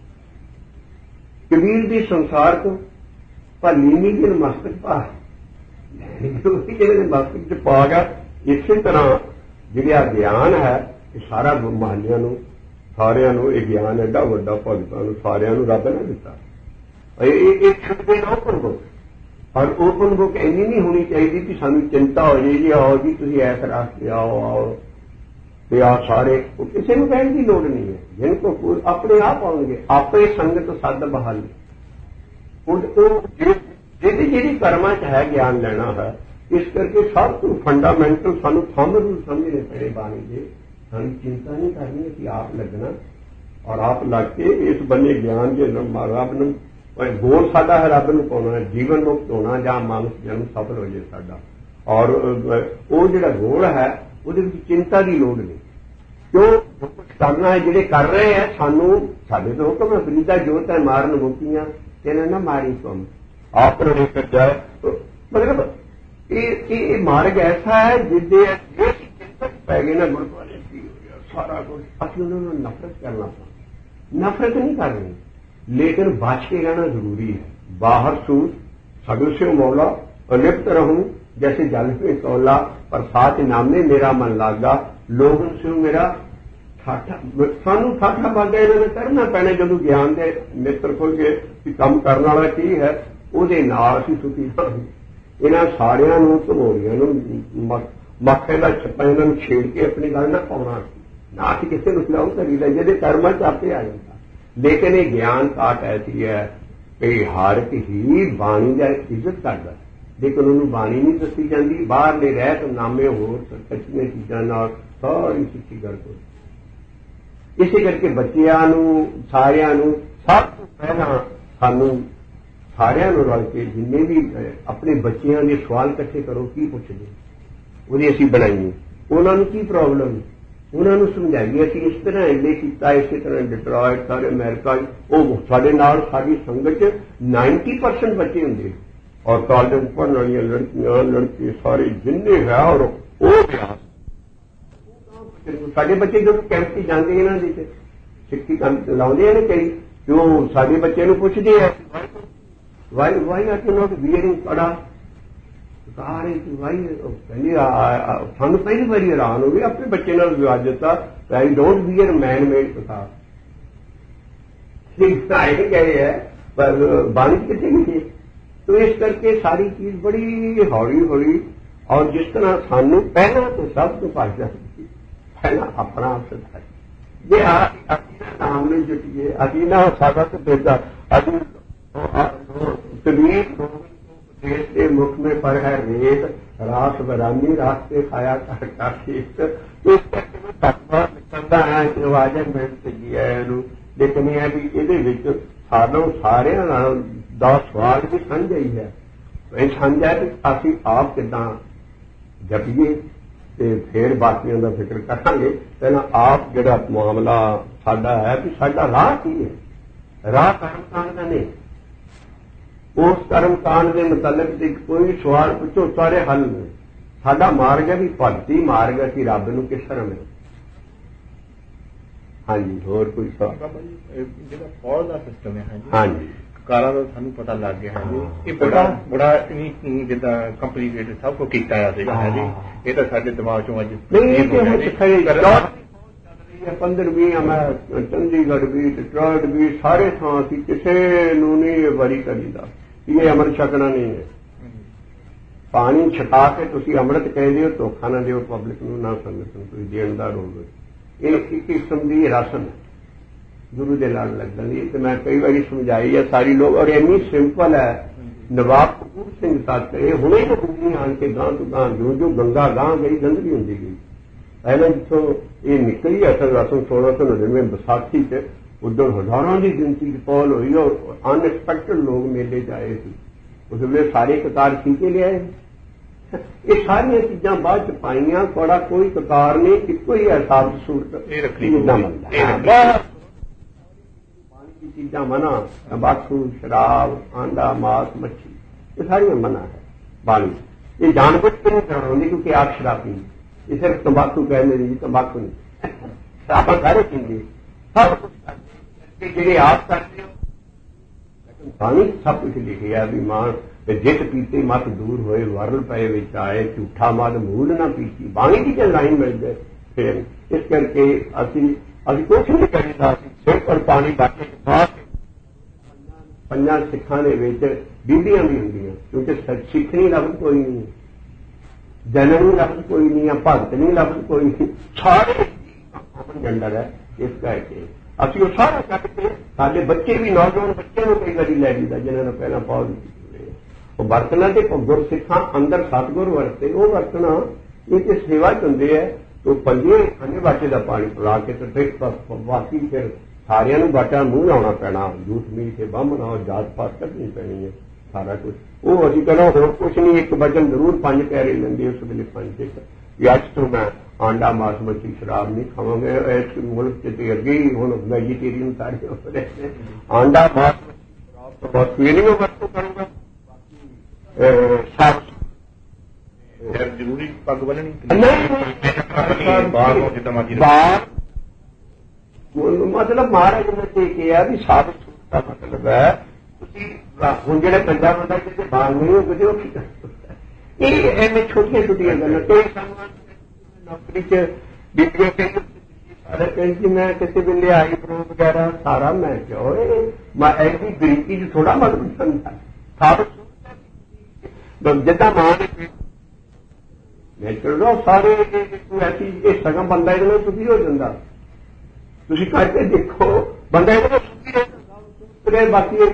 ਕਬੀਰ ਦੀ ਸੰਸਾਰ ਕੋ ਪਰ ਨੀਮੀ ਦੇ ਮਸਤਕ ਪਾ ਜਿਹੜੇ ਮਸਤਕ 'ਚ ਪਾ ਗਿਆ। ਇਸੇ ਤਰ੍ਹਾਂ ਜਿਹੜਾ ਗਿਆਨ ਹੈ ਇਹ ਸਾਰਾ ਮਹੱਲਿਆਂ ਨੂੰ ਸਾਰਿਆਂ ਨੂੰ ਇਹ ਗਿਆਨ ਐਡਾ ਵੱਡਾ ਭਗਤਾਂ ਨੂੰ ਸਾਰਿਆਂ ਨੂੰ ਰੱਬ ਨੇ ਦਿੱਤਾ। ਇਹ ਇੱਕ ਛੁੱਟਦੇ ਨਾ ਓਪਨ ਬੁੱਕ। ਪਰ ਓਪਨ ਬੁੱਕ ਇੰਨੀ ਨਹੀਂ ਹੋਣੀ ਚਾਹੀਦੀ ਕਿ ਸਾਨੂੰ ਚਿੰਤਾ ਹੋ ਜਾਏ ਜੀ ਆਓ ਜੀ ਤੁਸੀਂ ਐਸ ਰਾਸਤੇ ਆਓ ਆਓ ਤੇ ਆ ਸਾਰੇ ਕਿਸੇ ਨੂੰ ਕਹਿਣ ਦੀ ਲੋੜ ਨਹੀਂ ਹੈ। ਜਿਨ ਕੋ ਆਪਣੇ ਆਪ ਆਉਣਗੇ ਆਪੇ ਸੰਗਤ ਸੱਦ ਬਹਾਲ। ਹੁਣ ਉਹ ਜਿਹਦੀ ਜਿਹੜੀ ਕਰਮਾਂ 'ਚ ਹੈ ਗਿਆਨ ਲੈਣਾ ਹੈ। ਇਸ ਕਰਕੇ ਸਭ ਤੋਂ ਫੰਡਾਮੈਂਟਲ ਸਾਨੂੰ ਥੰਮ ਨੂੰ ਸਮਝਣੇ ਪੈਣੇ ਬਾਣੀ ਦੇ। ਸਾਨੂੰ ਚਿੰਤਾ ਨਹੀਂ ਕਰਨੀ, ਅਸੀਂ ਆਪ ਲੱਗਣਾ ਔਰ ਆਪ ਲੱਗ ਕੇ ਇਸ ਬੰਨੇ ਗਿਆਨ ਜੇ ਰੱਬ ਨੂੰ ਗੋਲ ਸਾਡਾ ਹੈ ਰੱਬ ਨੂੰ ਪਾਉਣਾ, ਜੀਵਨ ਮੁਕਤ ਹੋਣਾ ਜਾਂ ਮਾਨਸ ਜਨਮ ਸਫਲ ਹੋ ਜਾਏ ਸਾਡਾ। ਔਰ ਉਹ ਜਿਹੜਾ ਗੋਲ ਹੈ ਉਹਦੇ ਵਿੱਚ ਚਿੰਤਾ ਦੀ ਲੋੜ ਨਹੀਂ। ਕਿਉਂ ਕਰਨਾ ਹੈ ਜਿਹੜੇ ਕਰ ਰਹੇ ਹੈ ਸਾਨੂੰ ਸਾਡੇ ਤੋਂ ਹੁਕਮ ਹੈ ਫਰੀਦਾ ਜੋਤ ਹੈ ਮਾਰਨ ਮੁਕਤੀਆਂ ਇਹਨਾਂ ਨਾ ਮਾਰੀ ਤੁਮ ਆਪ ਰਹੇ ਕਰ ਜਾਏ। ਮਤਲਬ ਇਹ ਇਹ ਮਾਰਗ ਐਸਾ ਹੈ ਜਿਹਦੇ ਚਿੰਤਕ ਪੈ ਗਏ ਨਾ ਗੁਰਦੁਆਰੇ ਕੀ ਹੋ ਗਿਆ ਸਾਰਾ ਕੁਝ ਅਸੀਂ ਉਹਨਾਂ ਨੂੰ ਨਫ਼ਰਤ ਕਰਨਾ ਪਾ ਨਫ਼ਰਤ ਨਹੀਂ ਕਰਨੀ ਲੇਕਿਨ ਬਚ ਕੇ ਰਹਿਣਾ ਜ਼ਰੂਰੀ ਹੈ। ਬਾਹਰ ਸੂਰ सगल से मौला अलिप्त रहूं जैसे जल पे तौला पर साथ नामे मेरा मन लागा लोगों से मेरा ਠਾਠਾ ਸਾਨੂੰ ਠਾਠਾ ਬਾਗਾ ਇਹਨਾਂ ਨੇ ਕਰਨਾ ਪੈਣਾ ਜਦੋਂ ਗਿਆਨ ਦੇ ਮਿੱਤਰ ਖੁੱਲ ਕੇ ਕਿ ਕੰਮ ਕਰਨ ਵਾਲਾ ਕੀ ਹੈ ਉਹਦੇ ਨਾਲ ਅਸੀਂ ਸੁਖੀ ਹੋਵਾਂਗੇ। ਇਹਨਾਂ ਸਾਰਿਆਂ ਨੂੰ ਧਮੋਰੀਆਂ ਨੂੰ ਮੱਖੇ ਦਾ ਛੱਪਾ ਇਹਨਾਂ ਨੂੰ ਛੇੜ ਕੇ ਆਪਣੀ ਗੱਲ ਨਾ ਪਾਉਣਾ ਨਾ ਕਿ ਕਿਸੇ ਨੂੰ ਖਿਲਾਉ ਕਰੀਦਾ ਜਿਹਦੇ ਕਰਮਾਂ ਚ ਆਪੇ ਆ ਜਾਂਦਾ। ਲੇਕਿਨ ਇਹ ਗਿਆਨ ਕਾਟ ਐਸੀ ਹੈ ਕਿ ਹਰ ਇੱਕ ਹੀ ਬਾਣੀ ਦਾ ਇੱਜ਼ਤ ਕਰਦਾ ਲੇਕਿਨ ਉਹਨੂੰ ਬਾਣੀ ਨਹੀਂ ਦੱਸੀ ਜਾਂਦੀ। ਬਾਹਰਲੇ ਰਹਿਤ ਨਾਮੇ ਹੋਰ ਸੱਚੀਆਂ ਚੀਜ਼ਾਂ ਨਾਲ ਸਾਰੀ ਸਿੱਖੀ ਗੱਲ ਕੋਈ ਇਸੇ ਕਰਕੇ ਬੱਚਿਆਂ ਨੂੰ ਸਾਰਿਆਂ ਨੂੰ ਸਭ ਤੋਂ ਪਹਿਲਾਂ ਸਾਨੂੰ ਸਾਰਿਆਂ ਨੂੰ ਰਲ ਕੇ ਜਿੰਨੇ ਵੀ ਆਪਣੇ ਬੱਚਿਆਂ ਦੇ ਸਵਾਲ ਇਕੱਠੇ ਕਰੋ ਕੀ ਪੁੱਛਦੇ ਉਹਦੀ ਅਸੀਂ ਬਣਾਈਏ ਉਹਨਾਂ ਨੂੰ ਕੀ ਪ੍ਰੋਬਲਮ? ਉਹਨਾਂ ਨੂੰ ਸਮਝਾਈਏ ਅਸੀਂ ਇਸ ਤਰ੍ਹਾਂ ਐਲੇ ਕੀਤਾ, ਇਸੇ ਤਰ੍ਹਾਂ ਡਿਟਰੋਇਟ, ਸਾਰੇ ਅਮਰੀਕਾ, ਉਹ ਸਾਡੇ ਨਾਲ ਸਾਡੀ ਸੰਗਤ ਚ ਨਾਈਨਟੀ ਪਰਸੈਂਟ ਬੱਚੇ ਹੁੰਦੇ ਔਰ ਕਾਲਜ ਪੜ੍ਹਨ ਵਾਲੀਆਂ ਲੜਕੀਆਂ ਲੜਕੇ ਸਾਰੇ ਜਿੰਨੇ ਹੈ ਔਰ ਉਹ ਗਿਆ ਸਾਡੇ ਬੱਚੇ ਜਦੋਂ ਕੈਂਪ 'ਚ ਜਾਂਦੇ ਇਹਨਾਂ ਦੇ ਸਿੱਖੀ ਕੰਮ ਲਾਉਂਦੇ ਨੇ ਕਈ ਜੋ ਸਾਡੇ ਬੱਚੇ ਨੂੰ ਪੁੱਛਦੇ ਆ why why are you not wearing ਪੜਾ ਸਾਰੇ ਵਾਈ ਕਹਿੰਦੇ ਸਾਨੂੰ ਪਹਿਲੀ ਵਾਰੀ ਹੈਰਾਨ ਹੋ ਗਏ ਆਪਣੇ ਬੱਚੇ ਨਾਲ ਵਿਵਾਦ ਦਿੱਤਾ I don't wear man made ਪਤਾ ਸਿੱਖਾਏ ਗਏ ਹੈ ਪਰ ਬਾਣੀ ਕਿੱਥੇ ਗਈ तो इस करके सारी चीज बड़ी हौली हौली और जिस तरह सानू पहला तो सब तो भाषा पहला अपना सिखाई जे नाम नहीं जुटिए अभी ना सादा तो बेदा अभी तबीर देश के मुख में पर है रेत रात बरानी रास्ते खाया कर तो इस करके तत्वा निकलता है कि वाजन मिल सकी है लेकिन यह भी ये सानू सारे ਦਾ ਸਵਾਲ ਵੀ ਸਾਂਝਾ ਹੀ ਹੈ ਇਹ ਸਾਂਝਾ ਕਿ ਅਸੀਂ ਆਪ ਕਿੱਦਾਂ ਜਪੀਏ ਤੇ ਫਿਰ ਬਾਕੀਆਂ ਦਾ ਫਿਕਰ ਕਰਾਂਗੇ ਪਹਿਲਾਂ ਆਪ ਜਿਹੜਾ ਮਾਮਲਾ ਸਾਡਾ ਹੈ ਕਿ ਸਾਡਾ ਰਾਹ ਕੀ ਹੈ ਰਾਹ ਕਰਮਕਾਂਡ ਦਾ ਨਹੀਂ ਉਸ ਕਰਮਕਾਂਡ ਦੇ ਮੁਤਲਕ ਤੇ ਕੋਈ ਸਵਾਲ ਪੁੱਛੋ ਸਾਰੇ ਹੱਲ ਨੇ ਸਾਡਾ ਮਾਰਗ ਹੈ ਵੀ ਭਗਤੀ ਮਾਰਗ ਹੈ ਕਿ ਰੱਬ ਨੂੰ ਕਿਸ ਤਰ੍ਹਾਂ ਮਿਲੇ ਹਾਂਜੀ ਹੋਰ ਕੋਈ ਸਵਾਲ ਜਿਹੜਾ ਫੌਜ ਦਾ ਸਿਸਟਮ ਹੈ ਹਾਂਜੀ ਕਾਰਾਂ ਦਾ ਸਾਨੂੰ ਪਤਾ ਲੱਗ ਗਿਆ ਹੈ ਜੀ ਇਹ ਬੜਾ ਬੜਾ ਜਿੱਦਾਂ ਕੰਪਲੀਕੇਟਡ ਸਭ ਕੁਝ ਕੀਤਾ ਆ ਸੀਗਾ ਹੈ ਜੀ ਇਹ ਤਾਂ ਸਾਡੇ ਦਿਮਾਗ ਚੋਂ ਅੱਜ ਪੰਦਰਵੀਂ ਮੈਂ ਚੰਡੀਗੜ੍ਹ ਵੀ ਡਿਟਰੋਇਟ ਵੀ ਸਾਰੇ ਥਾਂ ਅਸੀਂ ਕਿਸੇ ਨੂੰ ਨਹੀਂ ਵਾਰੀ ਕਰੀਦਾ ਇਹ ਅੰਮ੍ਰਿਤ ਛਕਣਾ ਨਹੀਂ ਹੈ ਪਾਣੀ ਛਕਾ ਕੇ ਤੁਸੀਂ ਅੰਮ੍ਰਿਤ ਕਹਿੰਦੇ ਹੋ ਧੋਖਾ ਨਾ ਦਿਓ ਪਬਲਿਕ ਨੂੰ ਨਾ ਸੰਗਤ ਨੂੰ ਤੁਸੀਂ ਦੇਣਦਾਰ ਹੋਵੇ ਇਹ ਇੱਕ ਕਿਸਮ ਦੀ ਰਸਮ ਹੈ ਗੁਰੂ ਦੇ ਨਾਲ ਲੱਗਣ ਦੀ ਤੇ ਮੈਂ ਕਈ ਵਾਰੀ ਸਮਝਾਈ ਹੈ ਸਾਰੀ ਲੋਕ ਔਰ ਇੰਨੀ ਸਿੰਪਲ ਹੈ ਨਵਾਬ ਕਪੂਰ ਸਿੰਘ ਸਾਹਿਬ ਇਹ ਹੁਣੇ ਤੋਂ ਗੁਰੂ ਆਣ ਕੇ ਗਾਂ ਤੋਂ ਗਾਂ ਜੋ ਜੋ ਗੰਗਾ ਗਾਂ ਗਈ ਗੰਦਗੀ ਹੁੰਦੀ ਗਈ ਪਹਿਲਾਂ ਜਿੱਥੋਂ ਇਹ ਨਿਕਲੀ ਅਸਲ ਰਸਮ ਸੋਲਾਂ ਸੌ ਨੜਿਨਵੇਂ ਵਿਸਾਖੀ ਚ ਉਦੋਂ ਹਜ਼ਾਰਾਂ ਦੀ ਗਿਣਤੀ ਚ ਪਹੁਲ ਹੋਈ ਔਰ ਅਨਐਕਸਪੈਕਟਡ ਲੋਕ ਮੇਲੇ ਚ ਆਏ ਸੀ ਉਸ ਵੇਲੇ ਸਾਰੇ ਕਤਾਰ ਖਿੱਚੇ ਲਿਆਏ ਇਹ ਸਾਰੀਆਂ ਚੀਜ਼ਾਂ ਬਾਅਦ ਚ ਪਾਈਆਂ ਥੋੜਾ ਕੋਈ ਕਤਾਰ ਨਹੀਂ ਇੱਕੋ ਹੀ ਅਹਿਸਾਸ ਸੂਰਤ ਇਹ ਰੱਖਣੀ चीजा मना तंबाकू शराब आंडा मांस मच्छी ये सारी मना है बाणी ये जानबूझ के नहीं करानी क्योंकि आप शराब पींगे ये सिर्फ तंबाकू कहने जी तंबाकू नहीं शराब सारे पींगे सब कुछ जेडे आप करते हो लेकिन बाणी सब कुछ लिखे है भी मां जित पीते मत दूर होए वरल पे विच आए झूठा मत मूल ना पीती बाणी की लाइन मिल जाए फिर इस करके असी ਅਸੀਂ ਕੁਛ ਨਹੀਂ ਕਰੀਦਾ ਸਿਰਫ ਪਰ ਪਾਣੀ ਬਾਕੀ ਪੰਜਾਂ ਸਿੱਖਾਂ ਦੇ ਵਿੱਚ ਬੀਬੀਆਂ ਵੀ ਹੁੰਦੀਆਂ ਕਿਉਂਕਿ ਸਿੱਖ ਨਹੀਂ ਲਫ਼ਜ਼ ਕੋਈ ਨਹੀਂ ਜਨਮ ਨਹੀਂ ਲਫ਼ਜ਼ ਕੋਈ ਨਹੀਂ ਆ ਭਗਤ ਨਹੀਂ ਲਫ਼ਜ਼ ਕੋਈ ਨਹੀਂ ਸਾਰੇ ਜੰਡਰ ਹੈ ਇਸ ਕਰਕੇ ਅਸੀਂ ਉਹ ਸਾਰਾ ਕੱਟ ਕੇ ਸਾਡੇ ਬੱਚੇ ਵੀ ਨੌਜਵਾਨ ਬੱਚਿਆਂ ਨੂੰ ਕਈ ਵਾਰੀ ਲੈ ਜੀਦਾ ਜਿਨ੍ਹਾਂ ਨੇ ਪਹਿਲਾਂ ਪੌਜ ਕੀਤੀ ਉਹ ਵਰਤਣਾ ਤੇ ਗੁਰ ਸਿੱਖਾਂ ਅੰਦਰ ਸਤਿਗੁਰ ਵਰਤੇ ਉਹ ਵਰਤਣਾ ਇਹ ਤੇ ਸੇਵਾ ਚ ਹੁੰਦੇ ਹੈ तो पंजे अन्य बाटे का पानी पिला के तो बाकी फिर सारिया बाटा मूँह लाना पैना जूठ मीठ के बम बनाओ जात पात करनी पैनी है सारा कुछ वो अभी कहना हो कुछ नहीं एक वजन जरूर पांच प्यारे लेंगे उस वेले पांच अज तो मैं आंडा मांस मच्छी शराब नहीं खावे इस मुल्क से अगे ही हूँ वैजीटेरियन सारे हो रहे आंडा मांस शराब तो बहुत पीनी वरतों करूंगा जरूरी पग बननी मतलब महाराज ने कहा भी साबित का मतलब है हूँ जो पंजाब बंदा किसी बाहर नहीं हो गए एवं छोटिया छोटिया गल नौकरी च बीबियां सारे कहती मैं किसी वेले आई प्रो वगैरह सारा मैं क्यों मैं ऐसी गरीबी च थोड़ा मतलब साबित जिदा मां ने नेचुरल सारे ऐसी ये सगम बंदा इधर सुखी हो जाता तुम करके देखो बंदा इधर सुखी रहे बाकी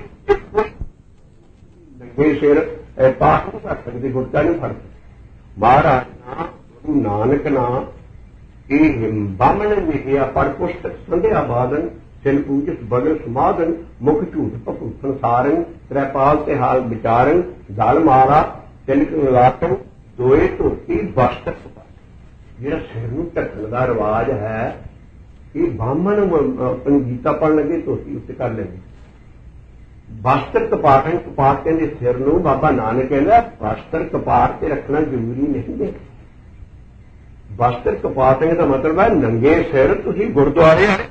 नंगे सिर पाठ नहीं कर सकते गुटका नहीं फड़ सकते महाराज ना गुरु नानक ना ये बामन मिलिया पर पुस्तक संध्या बादन सिल पूजित बगल समाधन मुख झूठ भूखन सारन त्रैपाल ते हाल विचारन गल मारा तिलक लातन दोए धोती वस्त्र ਜਿਹੜਾ ਸਿਰ ਨੂੰ ਢੱਕਣ ਦਾ ਰਿਵਾਜ ਹੈ, ਇਹ ਬਾਹਮਣ ਆਪਣੀ ਗੀਤਾ ਪੜ੍ਹਨ ਲੱਗੇ ਧੋਤੀ ਉੱਤੇ ਕਰ ਲੈਂਦੇ। ਵਸਤਰ ਕਪਾਟਨ, ਕਪਾਟ ਕਹਿੰਦੇ ਸਿਰ ਨੂੰ। ਬਾਬਾ ਨਾਨਕ ਕਹਿੰਦਾ ਵਸਤਰ ਕਪਾਟ ਤੇ ਰੱਖਣਾ ਜ਼ਰੂਰੀ ਨਹੀਂ ਹੈ। ਵਸਤਰ ਕਪਾਟਨ ਦਾ ਮਤਲਬ ਹੈ ਨੰਗੇ ਸਿਰ ਤੁਸੀਂ ਗੁਰਦੁਆਰੇ ਆਏ।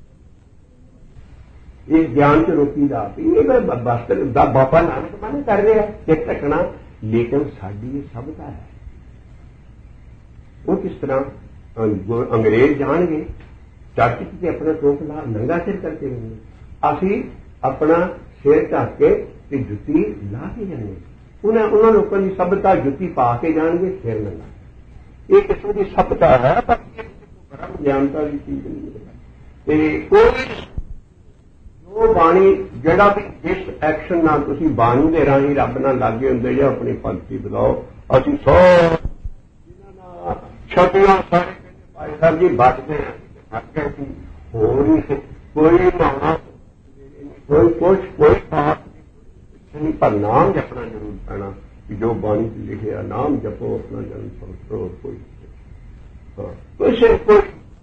ਇਸ ਗਿਆਨ ਚ ਰੋਕੀ ਦਾ ਇਹ ਵਸਤਰ ਦਾ ਬਾਬਾ ਨਾਨਕ ਮਨ ਕਰ ਰਿਹਾ ਕਿ ਢੱਕਣਾ, ਲੇਕਿਨ ਸਾਡੀ ਇਹ ਸਭਤਾ ਹੈ। ਉਹ ਕਿਸ ਤਰ੍ਹਾਂ ਅੰਗਰੇਜ਼ ਜਾਣਗੇ ਚਰਚ ਤੇ ਆਪਣਾ ਟੋਕ ਲਾ ਨੰਗਾ ਸਿਰ ਕਰਕੇ ਹੋਣਗੇ, ਅਸੀਂ ਆਪਣਾ ਸਿਰ ਢੱਕ ਕੇ ਤੇ ਜੁੱਤੀ ਲਾ ਕੇ ਜਾਣਗੇ। ਉਹਨਾਂ ਉਹਨਾਂ ਲੋਕਾਂ ਦੀ ਸਭਤਾ ਜੁੱਤੀ ਪਾ ਕੇ ਜਾਣਗੇ, ਸਿਰ ਨੰਗਾ। ਇਹ ਕਿਸਮ ਦੀ ਸਭਤਾ ਹੈ, ਪਰ ਬ੍ਰਹਮ ਗਿਆਨਤਾ ਦੀ ਚੀਜ਼ ਨਹੀਂ ਹੈ। ਤੇ ਕੋਈ ਜੋ ਬਾਣੀ ਜਿਹੜਾ ਵੀ ਜਿਸ ਐਕਸ਼ਨ ਨਾਲ ਤੁਸੀਂ ਬਾਣੀ ਦੇ ਰਾਹੀਂ ਰੱਬ ਨਾਲ ਲਾਗੇ ਹੁੰਦੇ ਜਾਂ ਆਪਣੀ ਭਗਤੀ ਬੁਲਾਓ, ਅਸੀਂ ਸੌ ਛੱਤੀਆਂ ਸਾਰੇ ਭਾਈ ਸਾਹਿਬ ਜੀ ਬਚਦੇ ਹਾਂ, ਹੋਰ ਨਹੀਂ ਕੋਈ ਮਾਣਾ ਕੋਈ ਕੁਛ ਕੋਈ ਪਾਪ ਨਹੀਂ, ਪਰ ਨਾਮ ਜਪਣਾ ਜ਼ਰੂਰ ਪੈਣਾ ਕਿ ਜੋ ਬਾਣੀ ਚ ਲਿਖਿਆ ਨਾਮ ਜਪੋ ਆਪਣਾ ਜਨਮ ਸੰਸਰੋ। ਕੋਈ ਹਾਂ ਕੁਛ ਕੋਈ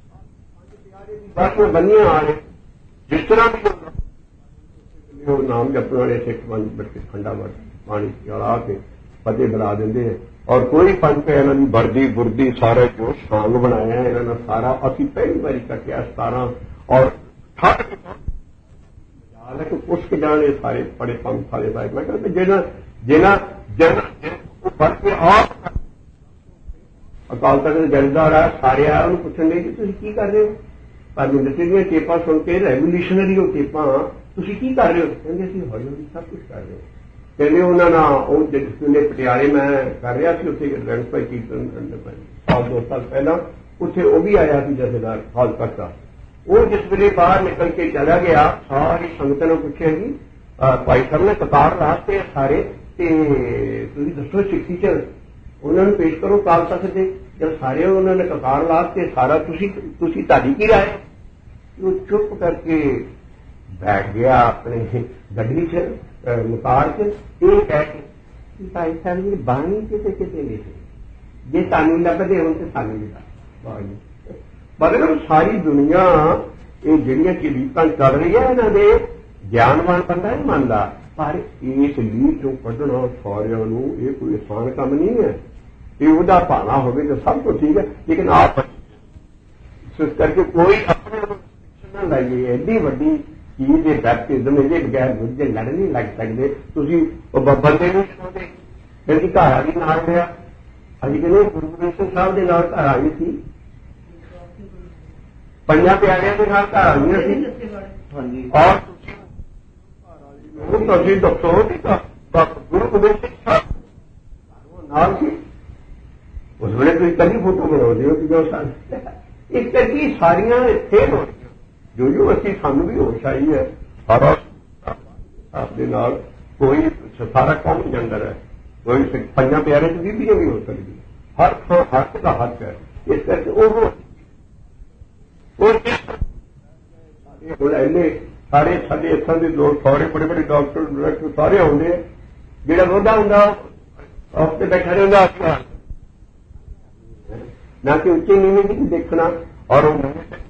ਬਸ ਬੰਨੀਆਂ ਆ ਰਹੇ ਜਿਸ ਤਰ੍ਹਾਂ ਵੀ ਉਹ ਨਾਮ ਜਪਣ ਵਾਲੇ ਸਿੱਖ ਪੰਜ ਬੱਚੇ ਖੰਡਾ ਵਰ ਪਾਣੀ ਚਲਾ ਕੇ ਫਤਿਹ ਬੁਲਾ ਦਿੰਦੇ। ਔਰ ਕੋਈ ਪੰਜ ਪੈ ਇਹਨਾਂ ਦੀ ਵਰਦੀ ਬੁਰਦੀ ਸਾਰੇ ਜੋ ਸਾਂਗ ਬਣਾਇਆ ਇਹਨਾਂ ਨੇ ਸਾਰਾ ਅਸੀਂ ਪਹਿਲੀ ਵਾਰੀ ਕੱਟਿਆ ਸਤਾਰਾਂ ਔਰ ਠੱਟ ਕੇ ਹਾਲਾਂਕਿ ਪੁੱਛ ਕੇ ਜਾਣੇ ਸਾਰੇ ਬੜੇ ਪੰਜ ਸਾਲੇ ਸਾਹਿਬ। ਮੈਂ ਕਹਿੰਦਾ ਜਿਹਨਾਂ ਜਿਹਨਾਂ ਜਿਹਨਾਂ ਉਹ ਫੜ ਕੇ ਆਪ ਅਕਾਲ ਤਖਤ ਦੇ ਜਥੇਦਾਰ ਆ ਸਾਰੇ ਆ ਉਹਨੂੰ ਪੁੱਛਣ ਲਈ ਕਿ ਤੁਸੀਂ ਕੀ ਕਰ ਰਹੇ ਹੋ। ਪਰ ਮਿਲਟਰੀ ਦੀਆਂ ਟੇਪਾਂ ਸੁਣ ਕੇ ਰੈਵੋਲੂਸ਼ਨਰੀ ਉਹ ਟੇਪਾਂ ਤੁਸੀਂ ਕੀ ਕਰ ਰਹੇ ਹੋ। ਕਹਿੰਦੇ ਅਸੀਂ ਹੌਲੀ ਹੌਲੀ ਸਭ ਕੁਝ ਕਰ ਰਹੇ ਹੋ। ਕਹਿੰਦੇ ਉਹਨਾਂ ਨਾਲ ਉਹ ਜਿਹੜੇ ਪਟਿਆਲੇ ਮੈਂ ਕਰ ਰਿਹਾ ਸੀ ਉੱਥੇ ਗ੍ਰੰਥ ਭਾਈ ਕੀਰਤਨ ਸਾਲ ਦੋ ਸਾਲ ਪਹਿਲਾਂ ਉੱਥੇ ਉਹ ਵੀ ਆਇਆ ਸੀ ਜਥੇਦਾਰ ਹਾਲ ਤੱਕ ਦਾ। ਉਹ ਜਿਸ ਵੇਲੇ ਬਾਹਰ ਨਿਕਲ ਕੇ ਚਲਾ ਗਿਆ ਸਾਰੀ ਸੰਗਤ ਨੂੰ ਪੁੱਛਿਆ ਜੀ ਭਾਈ ਸਾਹਿਬ ਨੇ ਕਤਾਰ ਲਾਤੇ ਸਾਰੇ ਤੇ ਤੁਸੀਂ ਦੱਸੋ ਸਿੱਖੀ ਚ ਉਹਨਾਂ ਨੂੰ ਪੇਸ਼ ਕਰੋ ਕਾਲ ਤਖਤ ਦੇ। ਜਦ ਸਾਰੇ ਉਹਨਾਂ ਨੇ ਕਤਾਰ ਲਾਤੇ ਸਾਰਾ ਤੁਸੀਂ ਤੁਸੀਂ ਤੁਹਾਡੀ ਕੀ ਰਾਏ। ਉਹ ਚੁੱਪ ਕਰਕੇ ਬੈਠ ਗਿਆ ਆਪਣੇ ਗੱਡੀ ਚ ਮੁਤਾਰ ਚ। ਇਹ ਕਹਿ ਕੇ ਭਾਈ ਸਾਹਿਬ ਜੀ ਬਾਣੀ ਕਿਤੇ ਕਿਤੇ ਲਿਖੇ ਜੇ ਤੁਹਾਨੂੰ ਲੱਭਦੇ ਹੋਣ ਤੇ ਸਾਨੂੰ ਵੀ ਬਾਣੀ ਮਤਲਬ ਸਾਰੀ ਦੁਨੀਆ ਇਹ ਜਿਹੜੀਆਂ ਚੀਜ਼ਾਂ ਚੱਲ ਰਹੀਆਂ ਇਹਨਾਂ ਦੇ ਗਿਆਨਵਾਨ ਬੰਦਾ ਨਹੀਂ ਮੰਨਦਾ, ਪਰ ਇਸ ਲੀਹ ਚੋਂ ਕੱਢਣਾ ਸਾਰਿਆਂ ਨੂੰ ਇਹ ਕੋਈ ਆਸਾਨ ਕੰਮ ਨਹੀਂ ਹੈ। ਇਹ ਉਹਦਾ ਭਾਣਾ ਹੋਵੇ ਤਾਂ ਸਭ ਤੋਂ ਠੀਕ ਹੈ, ਲੇਕਿਨ ਆਪ ਇਸ ਕਰਕੇ ਕੋਈ ਆਪਣੇ ਨਾ ਲਾਈਏ। ਐਡੀ ਵੱਡੀ ਚੀਜ਼ ਦੇ ਬੈਪਟਿਜ਼ਮ ਇਹਦੇ ਬਗੈਰ ਦੂਜੇ ਲੜ ਨਹੀਂ ਲੱਗ ਸਕਦੇ। ਤੁਸੀਂ ਉਹ ਬੰਦੇ ਨੂੰ ਸੁਣਦੇ ਫਿਰ ਘਰ ਆ ਵੀ ਨਾਲ ਰਿਹਾ। ਅਸੀਂ ਕਹਿੰਦੇ ਗੁਰੂ ਗੋਬਿੰਦ ਸਿੰਘ ਸਾਹਿਬ ਦੇ ਨਾਲ ਘਰ ਆਈ ਸੀ, ਪੰਜਾਂ ਪਿਆਰਿਆਂ ਦੇ ਨਾਲ ਘਰ ਆਈਆਂ ਸੀ। ਹਾਂਜੀ ਔਰ ਤੁਸੀਂ ਦੱਸੋ ਕਿ ਗੁਰੂ ਗੋਬਿੰਦ ਸਿੰਘ ਸਾਹਿਬ ਨਾਲ ਸੀ ਉਸ ਵੇਲੇ ਤੁਸੀਂ ਕੱਲੀ ਫੋਟੋ ਬਣਾਉਂਦੇ ਹੋ ਕਿ ਜੋ ਇਸ ਕਰਕੇ ਸਾਰੀਆਂ ਫੇਲ ਹੋ ਰਹੀਆਂ। ਜੋ ਜੋ ਅਸੀਂ ਸਾਨੂੰ ਵੀ ਹੋਸ਼ ਆਈ ਹੈ ਸਾਰਾ ਆਪਦੇ ਨਾਲ ਕੋਈ ਸਾਰਾ ਕੰਮ ਜੰਦਰ ਹੈ। ਕੋਈ ਪੰਜਾਂ ਪਿਆਰਿਆਂ ਚ ਬੀਬੀਆਂ ਵੀ ਹੋ ਸਕਦੀ ਹਰ ਥਾਂ ਹੱਕ ਦਾ ਹੱਕ ਹੈ। ਇਸ ਕਰਕੇ ਉਹ ਹੁਣ ਇੰਨੇ ਸਾਰੇ ਸਾਡੇ ਇੱਥਾਂ ਦੇ ਲੋਕ ਸਾਰੇ ਬੜੇ ਬੜੇ ਡਾਕਟਰ ਡਾਇਰੈਕਟਰ ਸਾਰੇ ਆਉਂਦੇ ਆ। ਜਿਹੜਾ ਮੋਢਾ ਹੁੰਦਾ ਹਫ਼ਤੇ ਬੈਠਾ ਰਹਿੰਦਾ ਨਾ ਕਿ ਉੱਚੇ ਨੀਵੇਂ ਨਹੀਂ ਦੇਖਣਾ। ਔਰ ਉਹ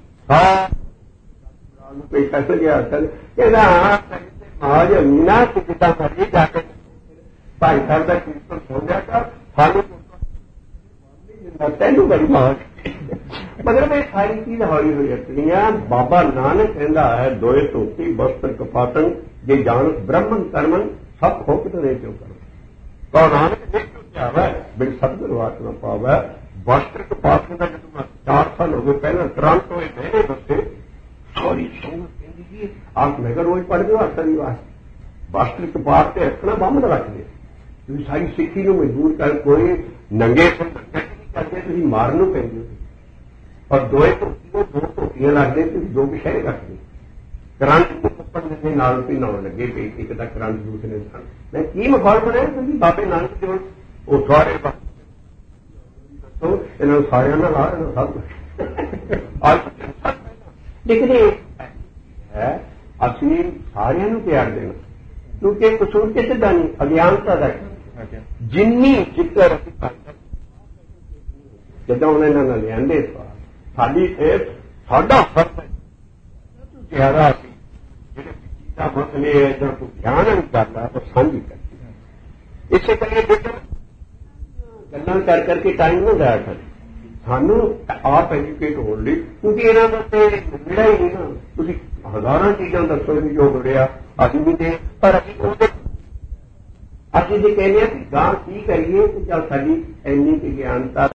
ਪੈਸਾ ਸੇ ਗਿਆ ਕਹਿੰਦਾ ਆਜ ਮੀਨਾ ਕਿਤਾ ਕਰੀ ਜਾ ਕੇ ਭਾਈ ਸਾਹਿਬ ਦਾ ਕੀਰਤਨ ਸੁਣ ਲਿਆ ਕਰ ਸਾਨੂੰ ਤੈਨੂੰ ਬੜੀ ਮਾਂ ਮਗਰ ਇਹ ਸਾਰੀ ਚੀਜ਼ ਹੌਲੀ ਹੋਈ ਅਟਣੀਆਂ। ਬਾਬਾ ਨਾਨਕ ਕਹਿੰਦਾ ਹੈ ਦੋਏ ਧੋਤੀ ਬਸਤਰ ਕਪਾਟਨ ਜੇ ਜਾਣ ਬ੍ਰਹਮਨ ਕਰਮਨ ਸਭ ਹੋਕਤ ਦੇ ਚੋ ਕਰੋ। ਤਾਂ ਨਾਨਕ ਨੇ ਕਿਹਾ ਹੈ ਬਿਨ ਸਤਿਗੁਰ ਵਾਤ ਨਾ ਪਾਵੈ। ਬਸਤਰ ਕਪਾਟਨ ਦਾ ਜਦੋਂ ਮੈਂ ਚਾਰ ਸਾਲ ਹੋ ਗਏ ਪਹਿਲਾਂ ਟਰਾਂਟੋ ਵਿੱਚ ਮੇਰੇ ਬੱਸੇ ਸਾਰੀ ਸੰਗਤ ਕਹਿੰਦੀ ਜੀ ਆਪ ਮੈਂ ਰੋਜ਼ ਪੜ੍ਹਦੇ ਹੋ ਅਸਲੀ ਵਾਰ ਬਸਤਰ ਕਪਾਟ ਤੇ ਰੱਖਣਾ ਬਾਹਮਣ ਰੱਖਦੇ। ਤੁਸੀਂ ਸਾਰੀ ਸਿੱਖੀ ਨੂੰ ਮਜਬੂਰ ਕਰ ਕੋਈ ਨੰਗੇ ਕਰਕੇ ਤੁਸੀਂ ਮਾਰਨ ਨੂੰ ਪੈਂਦੇ ਹੋ। ਔਰ ਦੋਏ ਧੋਤੀਆਂ ਦੋ ਧੋਤੀਆਂ ਲੱਗਦੇ ਤੁਸੀਂ ਦੋ ਪਿਛੇ ਰੱਖਦੇ ਕਰੰਟ ਉੱਪਰ ਦੇ ਨਾਲ ਵੀ ਨਾਉਣ ਲੱਗੇ ਪਈ ਇੱਕ ਤਾਂ ਕਰੰਟ ਦੂਸਰੇ ਸਨ। ਮੈਂ ਕੀ ਮਖੌਲ ਬਣਾਇਆ ਤੁਸੀਂ ਬਾਬੇ ਨਾਨਕ ਦੇ ਉਹ ਸਾਰੇ ਦੱਸੋ ਇਹਨਾਂ ਸਾਰਿਆਂ ਨਾਲ ਆ ਇਹਨਾਂ ਸਭ ਕੁਛ। ਲੇਕਿਨ ਇਹ ਹੈ ਅਸੀਂ ਸਾਰਿਆਂ ਨੂੰ ਪਿਆਰ ਦੇਣਾ ਕਿਉਂਕਿ ਕਸੂਰ ਕਿਸੇ ਦਾ ਨਹੀਂ ਅਗਿਆਨਤਾ ਦਾ। ਜਿੰਨੀ ਜ਼ਿਕਰ ਜਦੋਂ ਉਹਨਾਂ ਇਹਨਾਂ ਨਾਲ ਲਿਆਂਦੇ ਸਵਾਲ ਸਾਡੀ ਇਹ ਸਾਡਾ ਫਰਜ਼ ਹੈ ਜ਼ਿਆਦਾ ਸੀ ਜਿਹੜੇ ਦਾ ਮਤਲਬ ਹੈ ਜਾਂ ਕੋਈ ਧਿਆਨ ਨਹੀਂ ਕਰਦਾ ਤਾਂ ਸਾਂਝੀ ਕਰਦੀ ਇਸੇ ਕਰਕੇ ਬੇਟਾ ਗੱਲਾਂ ਕਰ ਕਰਕੇ ਟਾਈਮ ਨਾ ਜਾਇਆ ਕਰ ਸਾਨੂੰ ਆਪ ਐਜੂਕੇਟ ਹੋਣ ਲਈ ਕਿਉਂਕਿ ਇਹਨਾਂ ਦਾ ਤੇ ਜਿਹੜਾ ਹੀ ਨਹੀਂ ਨਾ ਤੁਸੀਂ ਹਜ਼ਾਰਾਂ ਚੀਜ਼ਾਂ ਦੱਸੋ ਵੀ ਜੋ ਬੜਿਆ ਅਸੀਂ ਵੀ ਦੇ ਪਰ ਅਸੀਂ ਉਹਦੇ ਅਸੀਂ ਜੇ ਕਹਿੰਦੇ ਹਾਂ ਕਿ ਗਾਂ ਕੀ ਕਰੀਏ ਕਿ ਚੱਲ ਸਾਡੀ ਇੰਨੀ ਕੁ ਗਿਆਨਤਾ